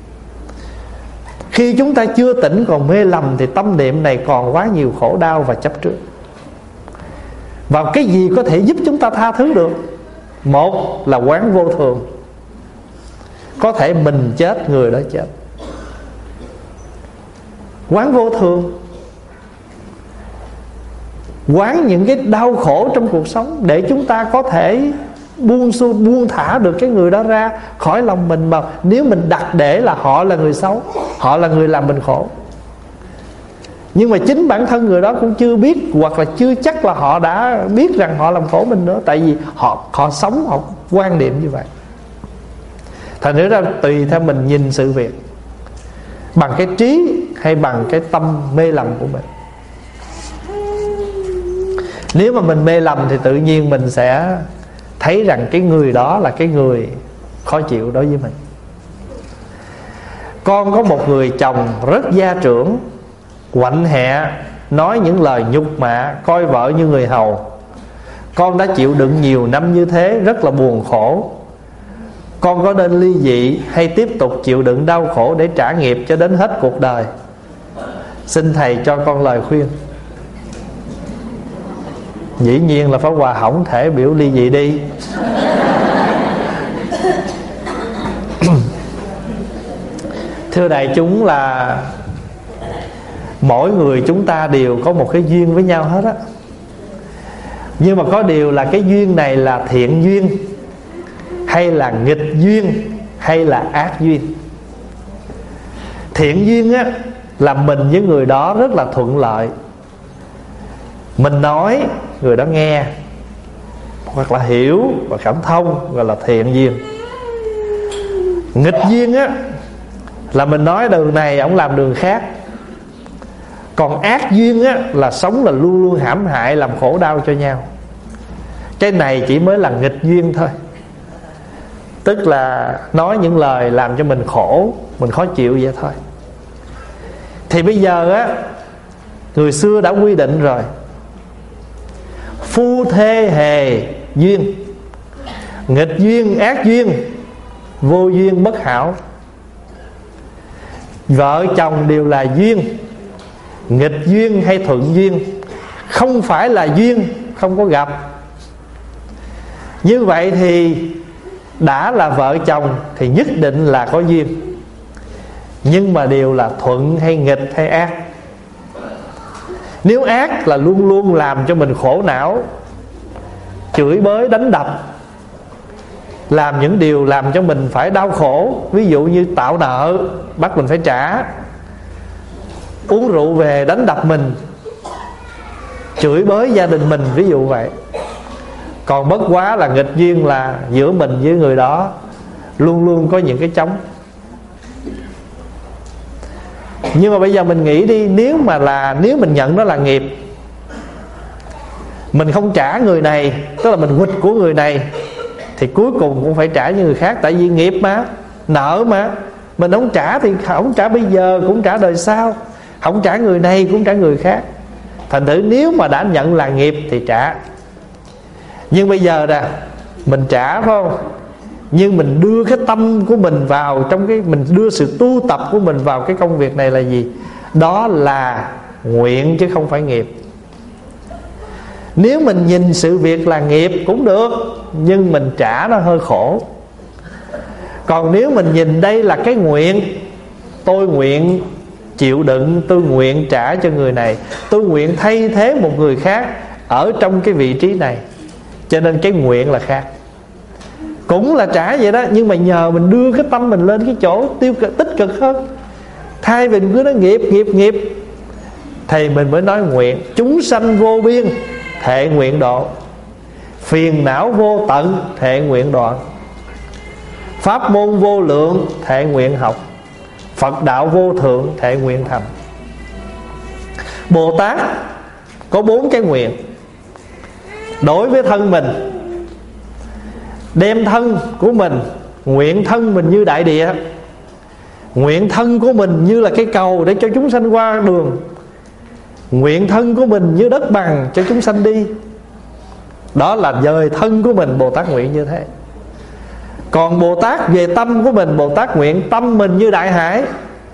Khi chúng ta chưa tỉnh còn mê lầm thì tâm niệm này còn quá nhiều khổ đau và chấp trước. Và cái gì có thể giúp chúng ta tha thứ được? Một là quán vô thường. Có thể mình chết, người đó chết. Quán vô thường, quán những cái đau khổ trong cuộc sống, để chúng ta có thể buông xuôi, buông thả được cái người đó ra khỏi lòng mình. Mà nếu mình đặt để là họ là người xấu, họ là người làm mình khổ, nhưng mà chính bản thân người đó cũng chưa biết, hoặc là chưa chắc là họ đã biết rằng họ làm khổ mình nữa. Tại vì họ, họ sống, họ quan niệm như vậy. Thành ra tùy theo mình nhìn sự việc, bằng cái trí hay bằng cái tâm mê lầm của mình. Nếu mà mình mê lầm thì tự nhiên mình sẽ thấy rằng cái người đó là cái người khó chịu đối với mình. Con có một người chồng rất gia trưởng, quạnh hẹ, nói những lời nhục mạ, coi vợ như người hầu. Con đã chịu đựng nhiều năm như thế, rất là buồn khổ. Con có nên ly dị hay tiếp tục chịu đựng đau khổ để trả nghiệp cho đến hết cuộc đời? Xin thầy cho con lời khuyên. Dĩ nhiên là Pháp Hòa không thể biểu ly dị đi. Thưa đại chúng, là mỗi người chúng ta đều có một cái duyên với nhau hết á. Nhưng mà có điều là cái duyên này là thiện duyên hay là nghịch duyên hay là ác duyên. Thiện duyên á là mình với người đó rất là thuận lợi. Mình nói người đó nghe hoặc là hiểu và cảm thông, gọi là thiện duyên. Nghịch duyên á là mình nói đường này ông làm đường khác. Còn ác duyên á là sống là luôn luôn hãm hại, làm khổ đau cho nhau. Cái này chỉ mới là nghịch duyên thôi. Tức là nói những lời làm cho mình khổ, mình khó chịu vậy thôi. Thì bây giờ á, người xưa đã quy định rồi: phu thê hề duyên, nghịch duyên ác duyên, vô duyên bất hảo. Vợ chồng đều là duyên, nghịch duyên hay thuận duyên không phải là duyên không có gặp. Như vậy thì đã là vợ chồng thì nhất định là có duyên. Nhưng mà đều là thuận hay nghịch hay ác. Nếu ác là luôn luôn làm cho mình khổ não, chửi bới đánh đập, làm những điều làm cho mình phải đau khổ. Ví dụ như tạo nợ bắt mình phải trả, uống rượu về đánh đập mình, chửi bới gia đình mình, ví dụ vậy. Còn bất quá là nghịch duyên là giữa mình với người đó luôn luôn có những cái trống. Nhưng mà bây giờ mình nghĩ đi, nếu mà là nếu mình nhận nó là nghiệp, mình không trả người này, tức là mình quỵt của người này, thì cuối cùng cũng phải trả như người khác. Tại vì nghiệp mà, nợ mà, mình không trả thì không trả bây giờ cũng trả đời sau, không trả người này cũng trả người khác. Thành thử nếu mà đã nhận là nghiệp thì trả. Nhưng bây giờ nè, mình trả phải không? Nhưng mình đưa cái tâm của mình vào trong cái, mình đưa sự tu tập của mình vào cái công việc này là gì? Đó là nguyện chứ không phải nghiệp. Nếu mình nhìn sự việc là nghiệp cũng được, nhưng mình trả nó hơi khổ. Còn nếu mình nhìn đây là cái nguyện, tôi nguyện chịu đựng, tôi nguyện trả cho người này, tôi nguyện thay thế một người khác ở trong cái vị trí này, cho nên cái nguyện là khác. Cũng là trả vậy đó, nhưng mà nhờ mình đưa cái tâm mình lên cái chỗ tiêu cực, tích cực hơn. Thay vì mình cứ nói nghiệp, nghiệp, nghiệp, thì mình mới nói nguyện. Chúng sanh vô biên, thệ nguyện độ. Phiền não vô tận, thệ nguyện đoạn. Pháp môn vô lượng, thệ nguyện học. Phật đạo vô thượng, thệ nguyện thành. Bồ Tát có bốn cái nguyện. Đối với thân mình, đem thân của mình, nguyện thân mình như đại địa, nguyện thân của mình như là cái cầu để cho chúng sanh qua đường, nguyện thân của mình như đất bằng cho chúng sanh đi. Đó là dời thân của mình, Bồ Tát nguyện như thế. Còn Bồ Tát về tâm của mình, Bồ Tát nguyện tâm mình như đại hải.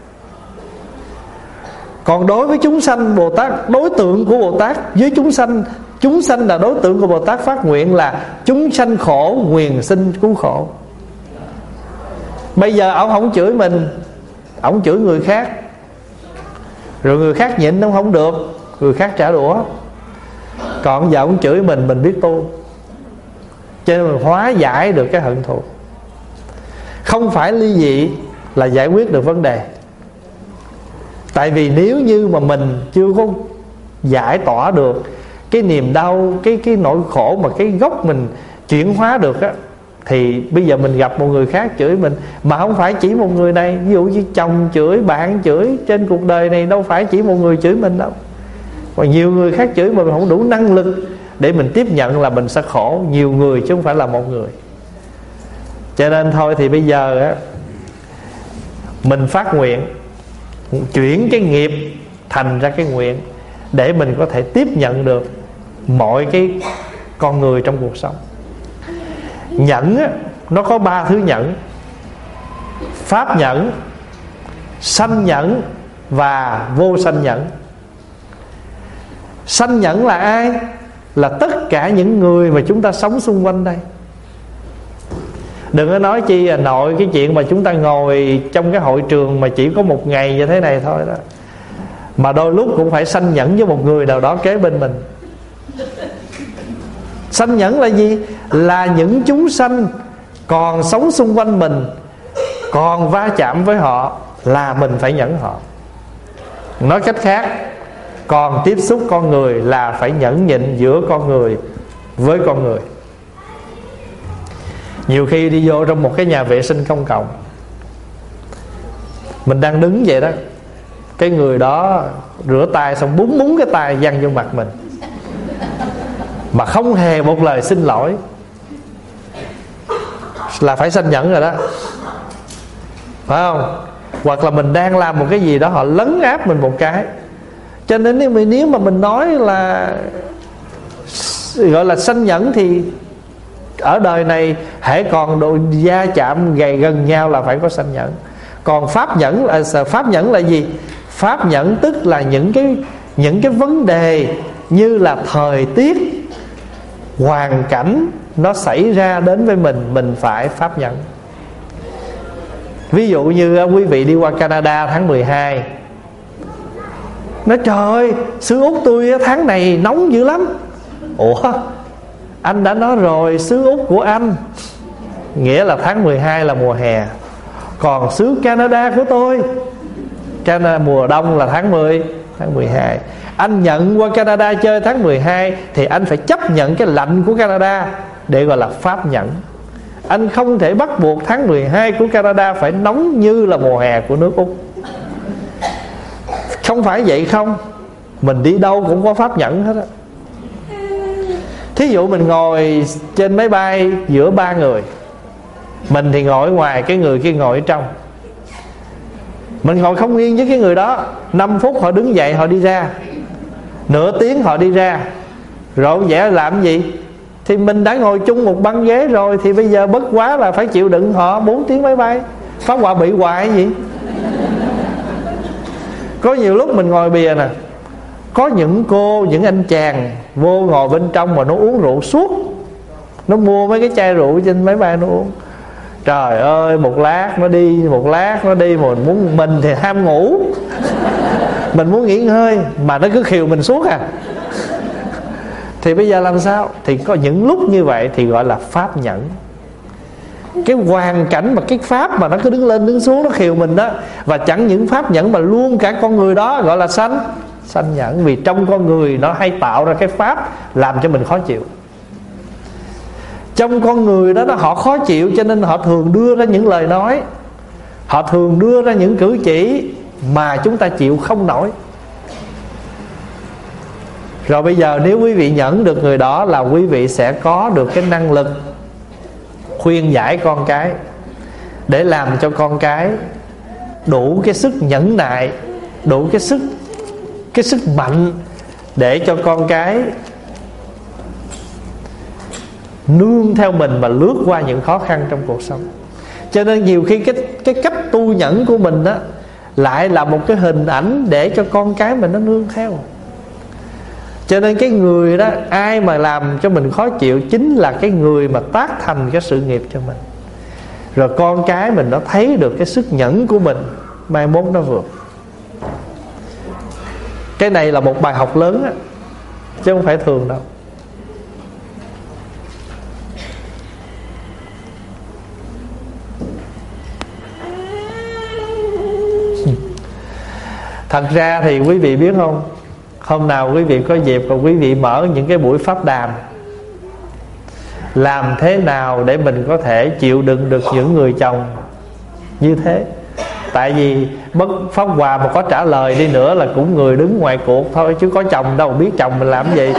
Còn đối với chúng sanh, Bồ Tát, đối tượng của Bồ Tát với chúng sanh, chúng sanh là đối tượng của Bồ Tát phát nguyện là chúng sanh khổ, nguyện sinh cứu khổ. Bây giờ ông không chửi mình, ông chửi người khác, rồi người khác nhịn ông không được, người khác trả đũa. Còn giờ ông chửi mình, mình biết tu, cho nên mình hóa giải được cái hận thù. Không phải ly dị là giải quyết được vấn đề. Tại vì nếu như mà mình chưa có giải tỏa được cái niềm đau, cái cái nỗi khổ mà cái gốc mình chuyển hóa được á, thì bây giờ mình gặp một người khác chửi mình, mà không phải chỉ một người này. Ví dụ như chồng chửi, bạn chửi, trên cuộc đời này đâu phải chỉ một người chửi mình đâu, còn nhiều người khác chửi mà mình không đủ năng lực để mình tiếp nhận là mình sẽ khổ. Nhiều người chứ không phải là một người. Cho nên thôi thì bây giờ á, mình phát nguyện chuyển cái nghiệp thành ra cái nguyện, để mình có thể tiếp nhận được mọi cái con người trong cuộc sống. Nhẫn á, nó có ba thứ nhẫn: pháp nhẫn, sanh nhẫn và vô sanh nhẫn. Sanh nhẫn là ai? Là tất cả những người mà chúng ta sống xung quanh đây. Đừng có nói chi à nội cái chuyện mà chúng ta ngồi trong cái hội trường mà chỉ có một ngày như thế này thôi đó, mà đôi lúc cũng phải sanh nhẫn với một người nào đó kế bên mình. Sanh nhẫn là gì? Là những chúng sanh còn sống xung quanh mình, còn va chạm với họ là mình phải nhẫn họ. Nói cách khác, còn tiếp xúc con người là phải nhẫn nhịn giữa con người với con người. Nhiều khi đi vô trong một cái nhà vệ sinh công cộng, mình đang đứng vậy đó, cái người đó rửa tay xong búng búng cái tay văng vô mặt mình, mà không hề một lời xin lỗi, là phải sanh nhẫn rồi đó, phải không? Hoặc là mình đang làm một cái gì đó, họ lấn áp mình một cái. Cho nên nếu, nếu mà mình nói là gọi là sanh nhẫn thì ở đời này hễ còn độ gia chạm gầy gần nhau là phải có sanh nhẫn. Còn pháp nhẫn là pháp nhẫn là gì? Pháp nhẫn tức là những cái những cái vấn đề như là thời tiết, hoàn cảnh nó xảy ra đến với mình, mình phải pháp nhẫn. Ví dụ như quý vị đi qua Canada tháng mười hai, Nói trời ơi, xứ Úc tôi tháng này nóng dữ lắm. Ủa, anh đã nói rồi, xứ Úc của anh nghĩa là tháng mười hai là mùa hè. Còn xứ Canada của tôi, Canada mùa đông là tháng mười, tháng mười hai. Anh nhận qua Canada chơi tháng mười hai thì anh phải chấp nhận cái lạnh của Canada để gọi là pháp nhẫn. Anh không thể bắt buộc tháng mười hai của Canada phải nóng như là mùa hè của nước Úc. Không phải vậy không? Mình đi đâu cũng có pháp nhẫn hết á. Thí dụ mình ngồi trên máy bay giữa ba người, mình thì ngồi ở ngoài, cái người kia ngồi ở trong. Mình ngồi không yên với cái người đó. Năm phút họ đứng dậy họ đi ra, nửa tiếng họ đi ra, rồi vẽ làm gì? Thì mình đã ngồi chung một băng ghế rồi, thì bây giờ bất quá là phải chịu đựng họ bốn tiếng máy bay. Pháp Hòa bị hoài gì? Có nhiều lúc mình ngồi bìa nè, có những cô, những anh chàng vô ngồi bên trong mà nó uống rượu suốt. Nó mua mấy cái chai rượu trên máy bay nó uống. Trời ơi, một lát nó đi, một lát nó đi. Mà mình, muốn, mình thì ham ngủ, mình muốn nghỉ ngơi, mà nó cứ khiều mình suốt à. Thì bây giờ làm sao? Thì có những lúc như vậy thì gọi là pháp nhẫn. Cái hoàn cảnh mà cái pháp mà nó cứ đứng lên đứng xuống, nó khiều mình đó. Và chẳng những pháp nhẫn mà luôn cả con người đó gọi là sanh sanh nhẫn. Vì trong con người nó hay tạo ra cái pháp làm cho mình khó chịu. Trong con người đó, đó họ khó chịu, cho nên họ thường đưa ra những lời nói, họ thường đưa ra những cử chỉ mà chúng ta chịu không nổi. Rồi bây giờ nếu quý vị nhẫn được người đó là quý vị sẽ có được cái năng lực khuyên giải con cái, để làm cho con cái đủ cái sức nhẫn nại, đủ cái sức cái sức mạnh để cho con cái nương theo mình mà lướt qua những khó khăn trong cuộc sống. Cho nên nhiều khi cái, cái cách tu nhẫn của mình đó lại là một cái hình ảnh để cho con cái mình nó nương theo. Cho nên cái người đó, ai mà làm cho mình khó chịu chính là cái người mà tác thành cái sự nghiệp cho mình. Rồi con cái mình nó thấy được cái sức nhẫn của mình, mai mốt nó vượt. Cái này là một bài học lớn á, chứ không phải thường đâu. Thật ra thì quý vị biết không, hôm nào quý vị có dịp và quý vị mở những cái buổi pháp đàm, làm thế nào để mình có thể chịu đựng được những người chồng như thế. Tại vì bất Pháp Hòa mà có trả lời đi nữa là cũng người đứng ngoài cuộc thôi, chứ có chồng đâu biết chồng mình làm gì.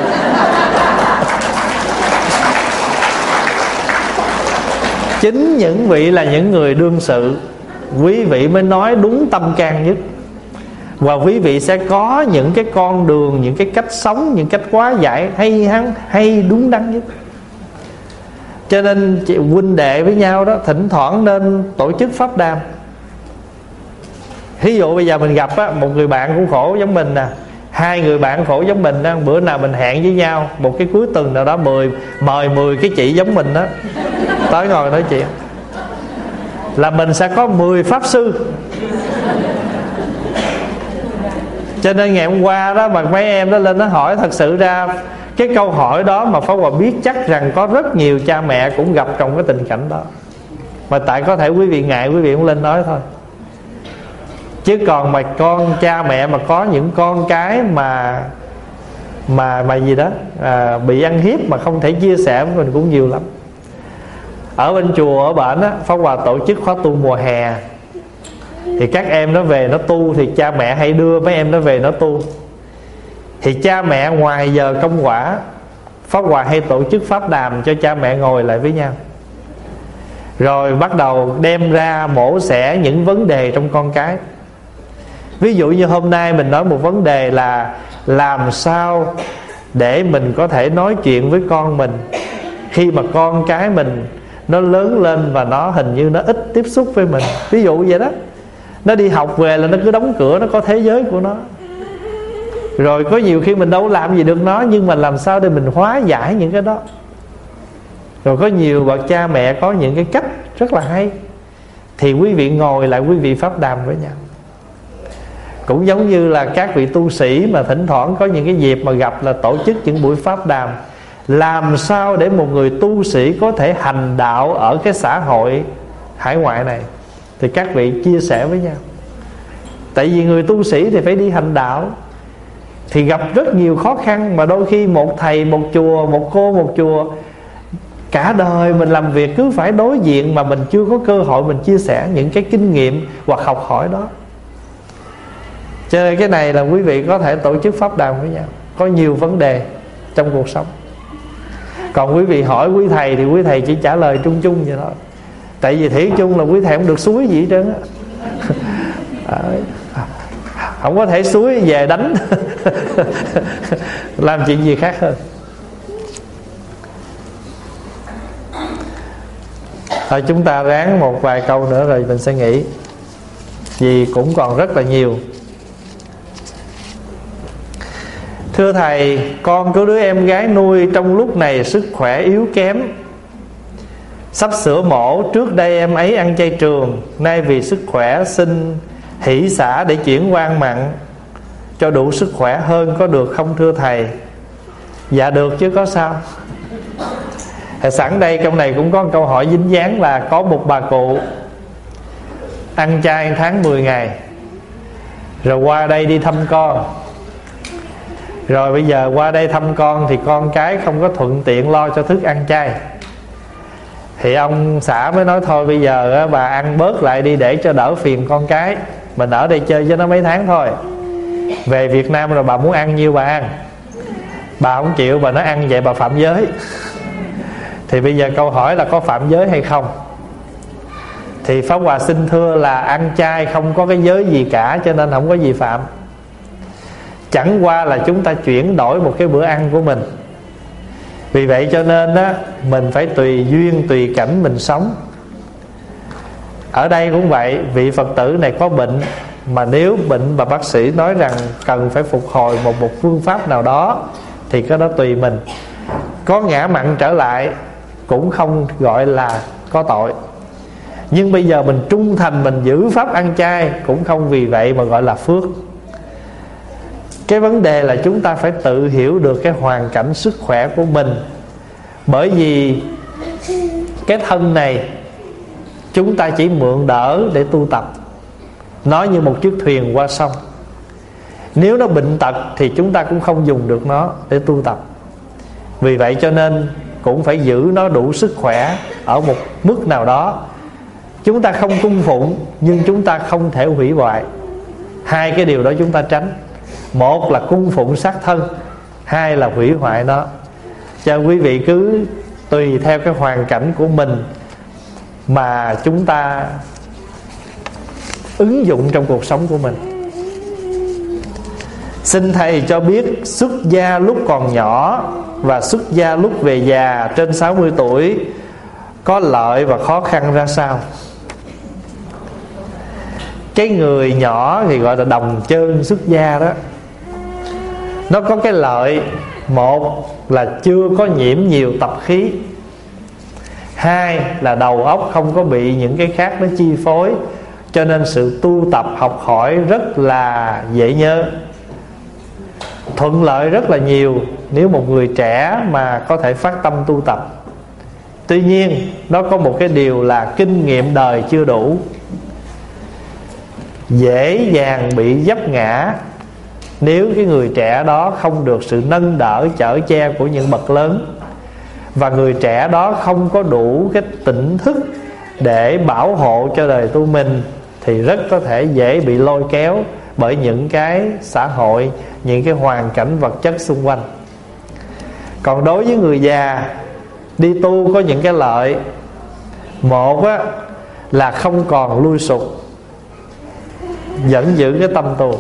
Chính những vị là những người đương sự, quý vị mới nói đúng tâm can nhất. Và quý vị sẽ có những cái con đường, những cái cách sống, những cách hóa giải hay hay, hay đúng đắn nhất. Cho nên chị huynh đệ với nhau đó, thỉnh thoảng nên tổ chức pháp đàm. Ví dụ bây giờ mình gặp á, một người bạn cũng khổ giống mình nè, hai người bạn khổ giống mình đó, bữa nào mình hẹn với nhau một cái cuối tuần nào đó, mười mời mười cái chị giống mình đó tới ngồi nói chuyện, là mình sẽ có mười pháp sư. Cho nên ngày hôm qua đó mà mấy em đó lên nó hỏi, thật sự ra cái câu hỏi đó mà Pháp Hòa biết chắc rằng có rất nhiều cha mẹ cũng gặp trong cái tình cảnh đó. Mà tại có thể quý vị ngại, quý vị cũng lên nói thôi. Chứ còn mà con cha mẹ mà có những con cái mà Mà mà gì đó à, bị ăn hiếp mà không thể chia sẻ với mình cũng nhiều lắm. Ở bên chùa ở bển á, Pháp Hòa tổ chức khóa tu mùa hè. Thì các em nó về nó tu, thì cha mẹ hay đưa mấy em nó về nó tu. Thì cha mẹ ngoài giờ công quả, Pháp Hòa hay tổ chức pháp đàm cho cha mẹ ngồi lại với nhau, rồi bắt đầu đem ra mổ xẻ những vấn đề trong con cái. Ví dụ như hôm nay mình nói một vấn đề là làm sao để mình có thể nói chuyện với con mình khi mà con cái mình nó lớn lên và nó hình như nó ít tiếp xúc với mình. Ví dụ vậy đó, nó đi học về là nó cứ đóng cửa, nó có thế giới của nó. Rồi có nhiều khi mình đâu làm gì được nó, nhưng mà làm sao để mình hóa giải những cái đó. Rồi có nhiều bậc cha mẹ có những cái cách rất là hay, thì quý vị ngồi lại, quý vị pháp đàm với nhau. Cũng giống như là các vị tu sĩ mà thỉnh thoảng có những cái dịp mà gặp là tổ chức những buổi pháp đàm. Làm sao để một người tu sĩ có thể hành đạo ở cái xã hội hải ngoại này, thì các vị chia sẻ với nhau. Tại vì người tu sĩ thì phải đi hành đạo, thì gặp rất nhiều khó khăn. Mà đôi khi một thầy một chùa, một cô một chùa, cả đời mình làm việc cứ phải đối diện, mà mình chưa có cơ hội mình chia sẻ những cái kinh nghiệm hoặc học hỏi đó. Cho nên cái này là quý vị có thể tổ chức pháp đàm với nhau. Có nhiều vấn đề trong cuộc sống. Còn quý vị hỏi quý thầy thì quý thầy chỉ trả lời chung chung vậy thôi. Tại vì thủy chung là quý thầy không được xúi gì hết trơn á. Không có thể xúi về đánh làm chuyện gì khác hơn. Thôi chúng ta ráng một vài câu nữa rồi mình sẽ nghỉ, vì cũng còn rất là nhiều. Thưa thầy, con có đứa em gái nuôi trong lúc này sức khỏe yếu kém, sắp sửa mổ. Trước đây em ấy ăn chay trường, nay vì sức khỏe xin hỷ xả để chuyển qua ăn mặn cho đủ sức khỏe hơn, có được không thưa thầy? Dạ được chứ có sao. Thì sẵn đây trong này cũng có một câu hỏi dính dáng là có một bà cụ ăn chay tháng mười ngày, rồi qua đây đi thăm con. Rồi bây giờ qua đây thăm con thì con cái không có thuận tiện lo cho thức ăn chay. Thì ông xã mới nói thôi bây giờ bà ăn bớt lại đi để cho đỡ phiền con cái. Mình ở đây chơi với nó mấy tháng thôi, về Việt Nam rồi bà muốn ăn nhiêu bà ăn. Bà không chịu, bà nói ăn vậy bà phạm giới. Thì bây giờ câu hỏi là có phạm giới hay không? Thì Pháp Hòa xin thưa là ăn chay không có cái giới gì cả, cho nên không có gì phạm. Chẳng qua là chúng ta chuyển đổi một cái bữa ăn của mình. Vì vậy cho nên á, mình phải tùy duyên tùy cảnh mình sống. Ở đây cũng vậy, vị Phật tử này có bệnh, mà nếu bệnh và bác sĩ nói rằng cần phải phục hồi một một phương pháp nào đó, thì cái đó tùy mình. Có ngã mặn trở lại cũng không gọi là có tội. Nhưng bây giờ mình trung thành, mình giữ pháp ăn chay cũng không vì vậy mà gọi là phước. Cái vấn đề là chúng ta phải tự hiểu được cái hoàn cảnh sức khỏe của mình. Bởi vì cái thân này chúng ta chỉ mượn đỡ để tu tập. Nó như một chiếc thuyền qua sông. Nếu nó bệnh tật thì chúng ta cũng không dùng được nó để tu tập. Vì vậy cho nên cũng phải giữ nó đủ sức khỏe ở một mức nào đó. Chúng ta không cung phụng, nhưng chúng ta không thể hủy hoại. Hai cái điều đó chúng ta tránh. Một là cung phụng xác thân, hai là hủy hoại nó. Cho quý vị cứ tùy theo cái hoàn cảnh của mình mà chúng ta ứng dụng trong cuộc sống của mình. Xin thầy cho biết xuất gia lúc còn nhỏ và xuất gia lúc về già trên sáu mươi tuổi có lợi và khó khăn ra sao? Cái người nhỏ thì gọi là đồng chân xuất gia đó, nó có cái lợi. Một là chưa có nhiễm nhiều tập khí. Hai là đầu óc không có bị những cái khác nó chi phối, cho nên sự tu tập học hỏi rất là dễ nhớ, thuận lợi rất là nhiều nếu một người trẻ mà có thể phát tâm tu tập. Tuy nhiên nó có một cái điều là kinh nghiệm đời chưa đủ, dễ dàng bị vấp ngã nếu cái người trẻ đó không được sự nâng đỡ chở che của những bậc lớn, và người trẻ đó không có đủ cái tỉnh thức để bảo hộ cho đời tu mình, thì rất có thể dễ bị lôi kéo bởi những cái xã hội, những cái hoàn cảnh vật chất xung quanh. Còn đối với người già đi tu có những cái lợi. Một á, là không còn lui sụp, vẫn giữ cái tâm tu,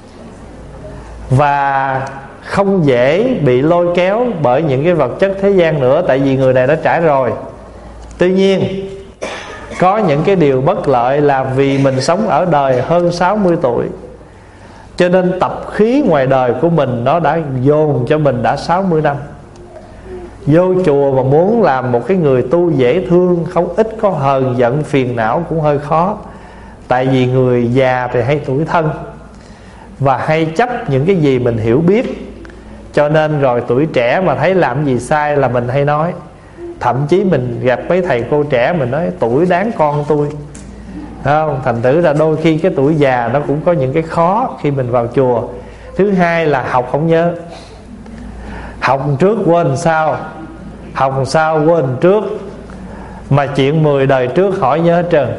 và không dễ bị lôi kéo bởi những cái vật chất thế gian nữa, tại vì người này đã trải rồi. Tuy nhiên có những cái điều bất lợi là vì mình sống ở đời hơn sáu mươi tuổi, cho nên tập khí ngoài đời của mình nó đã dồn cho mình đã sáu mươi năm. Vô chùa mà muốn làm một cái người tu dễ thương, không ít có hờn giận phiền não cũng hơi khó. Tại vì người già thì hay tủi thân, và hay chấp những cái gì mình hiểu biết. Cho nên rồi tuổi trẻ mà thấy làm gì sai là mình hay nói. Thậm chí mình gặp mấy thầy cô trẻ mình nói tuổi đáng con tôi, không? Thành thử ra đôi khi cái tuổi già nó cũng có những cái khó khi mình vào chùa. Thứ hai là học không nhớ. Học trước quên sau, học sau quên trước. Mà chuyện mười đời trước hỏi nhớ hết trơn.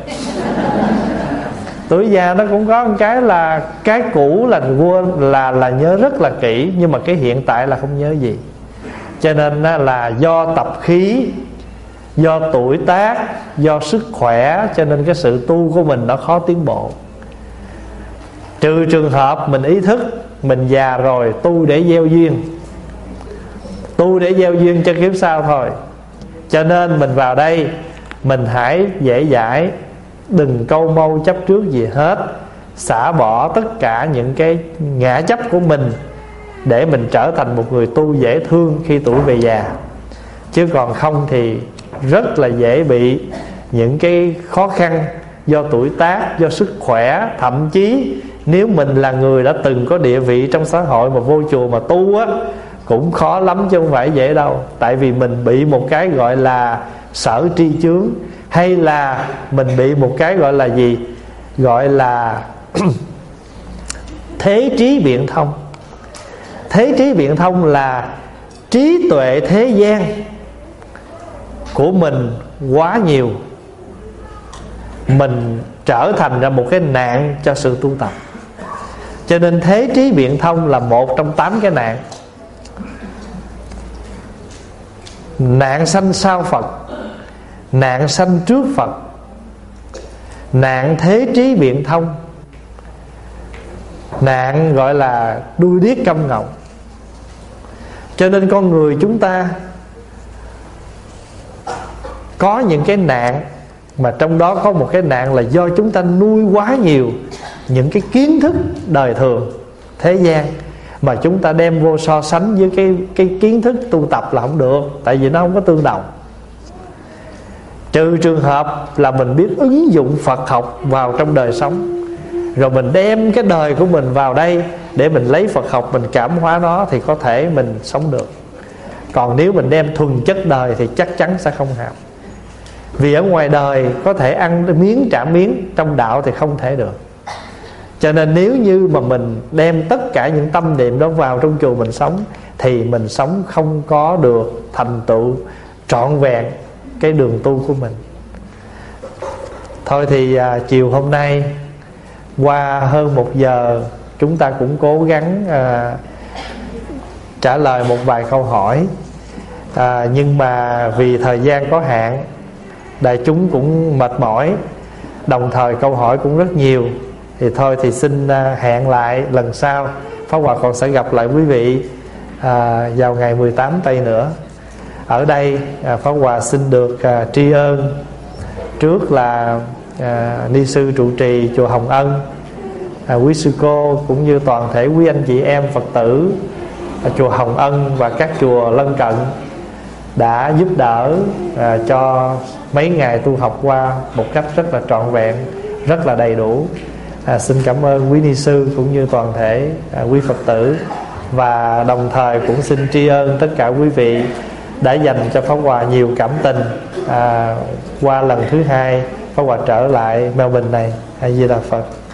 Tuổi già nó cũng có một cái là cái cũ là quên, là là nhớ rất là kỹ, nhưng mà cái hiện tại là không nhớ gì. Cho nên là do tập khí, do tuổi tác, do sức khỏe, cho nên cái sự tu của mình nó khó tiến bộ. Trừ trường hợp mình ý thức mình già rồi tu để gieo duyên, tu để gieo duyên cho kiếp sau thôi. Cho nên mình vào đây mình hãy dễ dãi, đừng câu mâu chấp trước gì hết, xả bỏ tất cả những cái ngã chấp của mình để mình trở thành một người tu dễ thương khi tuổi về già. Chứ còn không thì rất là dễ bị những cái khó khăn do tuổi tác, do sức khỏe. Thậm chí nếu mình là người đã từng có địa vị trong xã hội mà vô chùa mà tu á, cũng khó lắm chứ không phải dễ đâu. Tại vì mình bị một cái gọi là sở tri chướng, hay là mình bị một cái gọi là gì? Gọi là thế trí biện thông. Thế trí biện thông là trí tuệ thế gian của mình quá nhiều, mình trở thành ra một cái nạn cho sự tu tập. Cho nên thế trí biện thông là một trong tám cái nạn. Nạn sanh sau Phật, nạn sanh trước Phật, nạn thế trí biện thông, nạn gọi là đuôi điếc câm ngọng. Cho nên con người chúng ta có những cái nạn, mà trong đó có một cái nạn là do chúng ta nuôi quá nhiều những cái kiến thức đời thường thế gian, mà chúng ta đem vô so sánh với cái, cái kiến thức tu tập là không được. Tại vì nó không có tương đồng. Trừ trường hợp là mình biết ứng dụng Phật học vào trong đời sống, rồi mình đem cái đời của mình vào đây để mình lấy Phật học mình cảm hóa nó, thì có thể mình sống được. Còn nếu mình đem thuần chất đời thì chắc chắn sẽ không hợp. Vì ở ngoài đời có thể ăn miếng trả miếng, trong đạo thì không thể được. Cho nên nếu như mà mình đem tất cả những tâm niệm đó vào trong chùa mình sống, thì mình sống không có được thành tựu trọn vẹn cái đường tu của mình. Thôi thì à, chiều hôm nay qua hơn một giờ, chúng ta cũng cố gắng à, trả lời một vài câu hỏi. à, Nhưng mà vì thời gian có hạn, đại chúng cũng mệt mỏi, đồng thời câu hỏi cũng rất nhiều. Thì thôi thì xin hẹn lại lần sau. Pháp Hòa còn sẽ gặp lại quý vị à, vào ngày mười tám tây nữa. Ở đây à, Pháp Hòa xin được à, tri ân trước là à, ni sư trụ trì chùa Hồng Ân, à, quý sư cô cũng như toàn thể quý anh chị em Phật tử à, chùa Hồng Ân và các chùa lân cận đã giúp đỡ à, cho mấy ngày tu học qua một cách rất là trọn vẹn, rất là đầy đủ. À, xin cảm ơn quý ni sư cũng như toàn thể à, quý Phật tử. Và đồng thời cũng xin tri ân tất cả quý vị đã dành cho Pháp Hòa nhiều cảm tình à, qua lần thứ hai Pháp Hòa trở lại Melbourne này. A Di Đà Phật.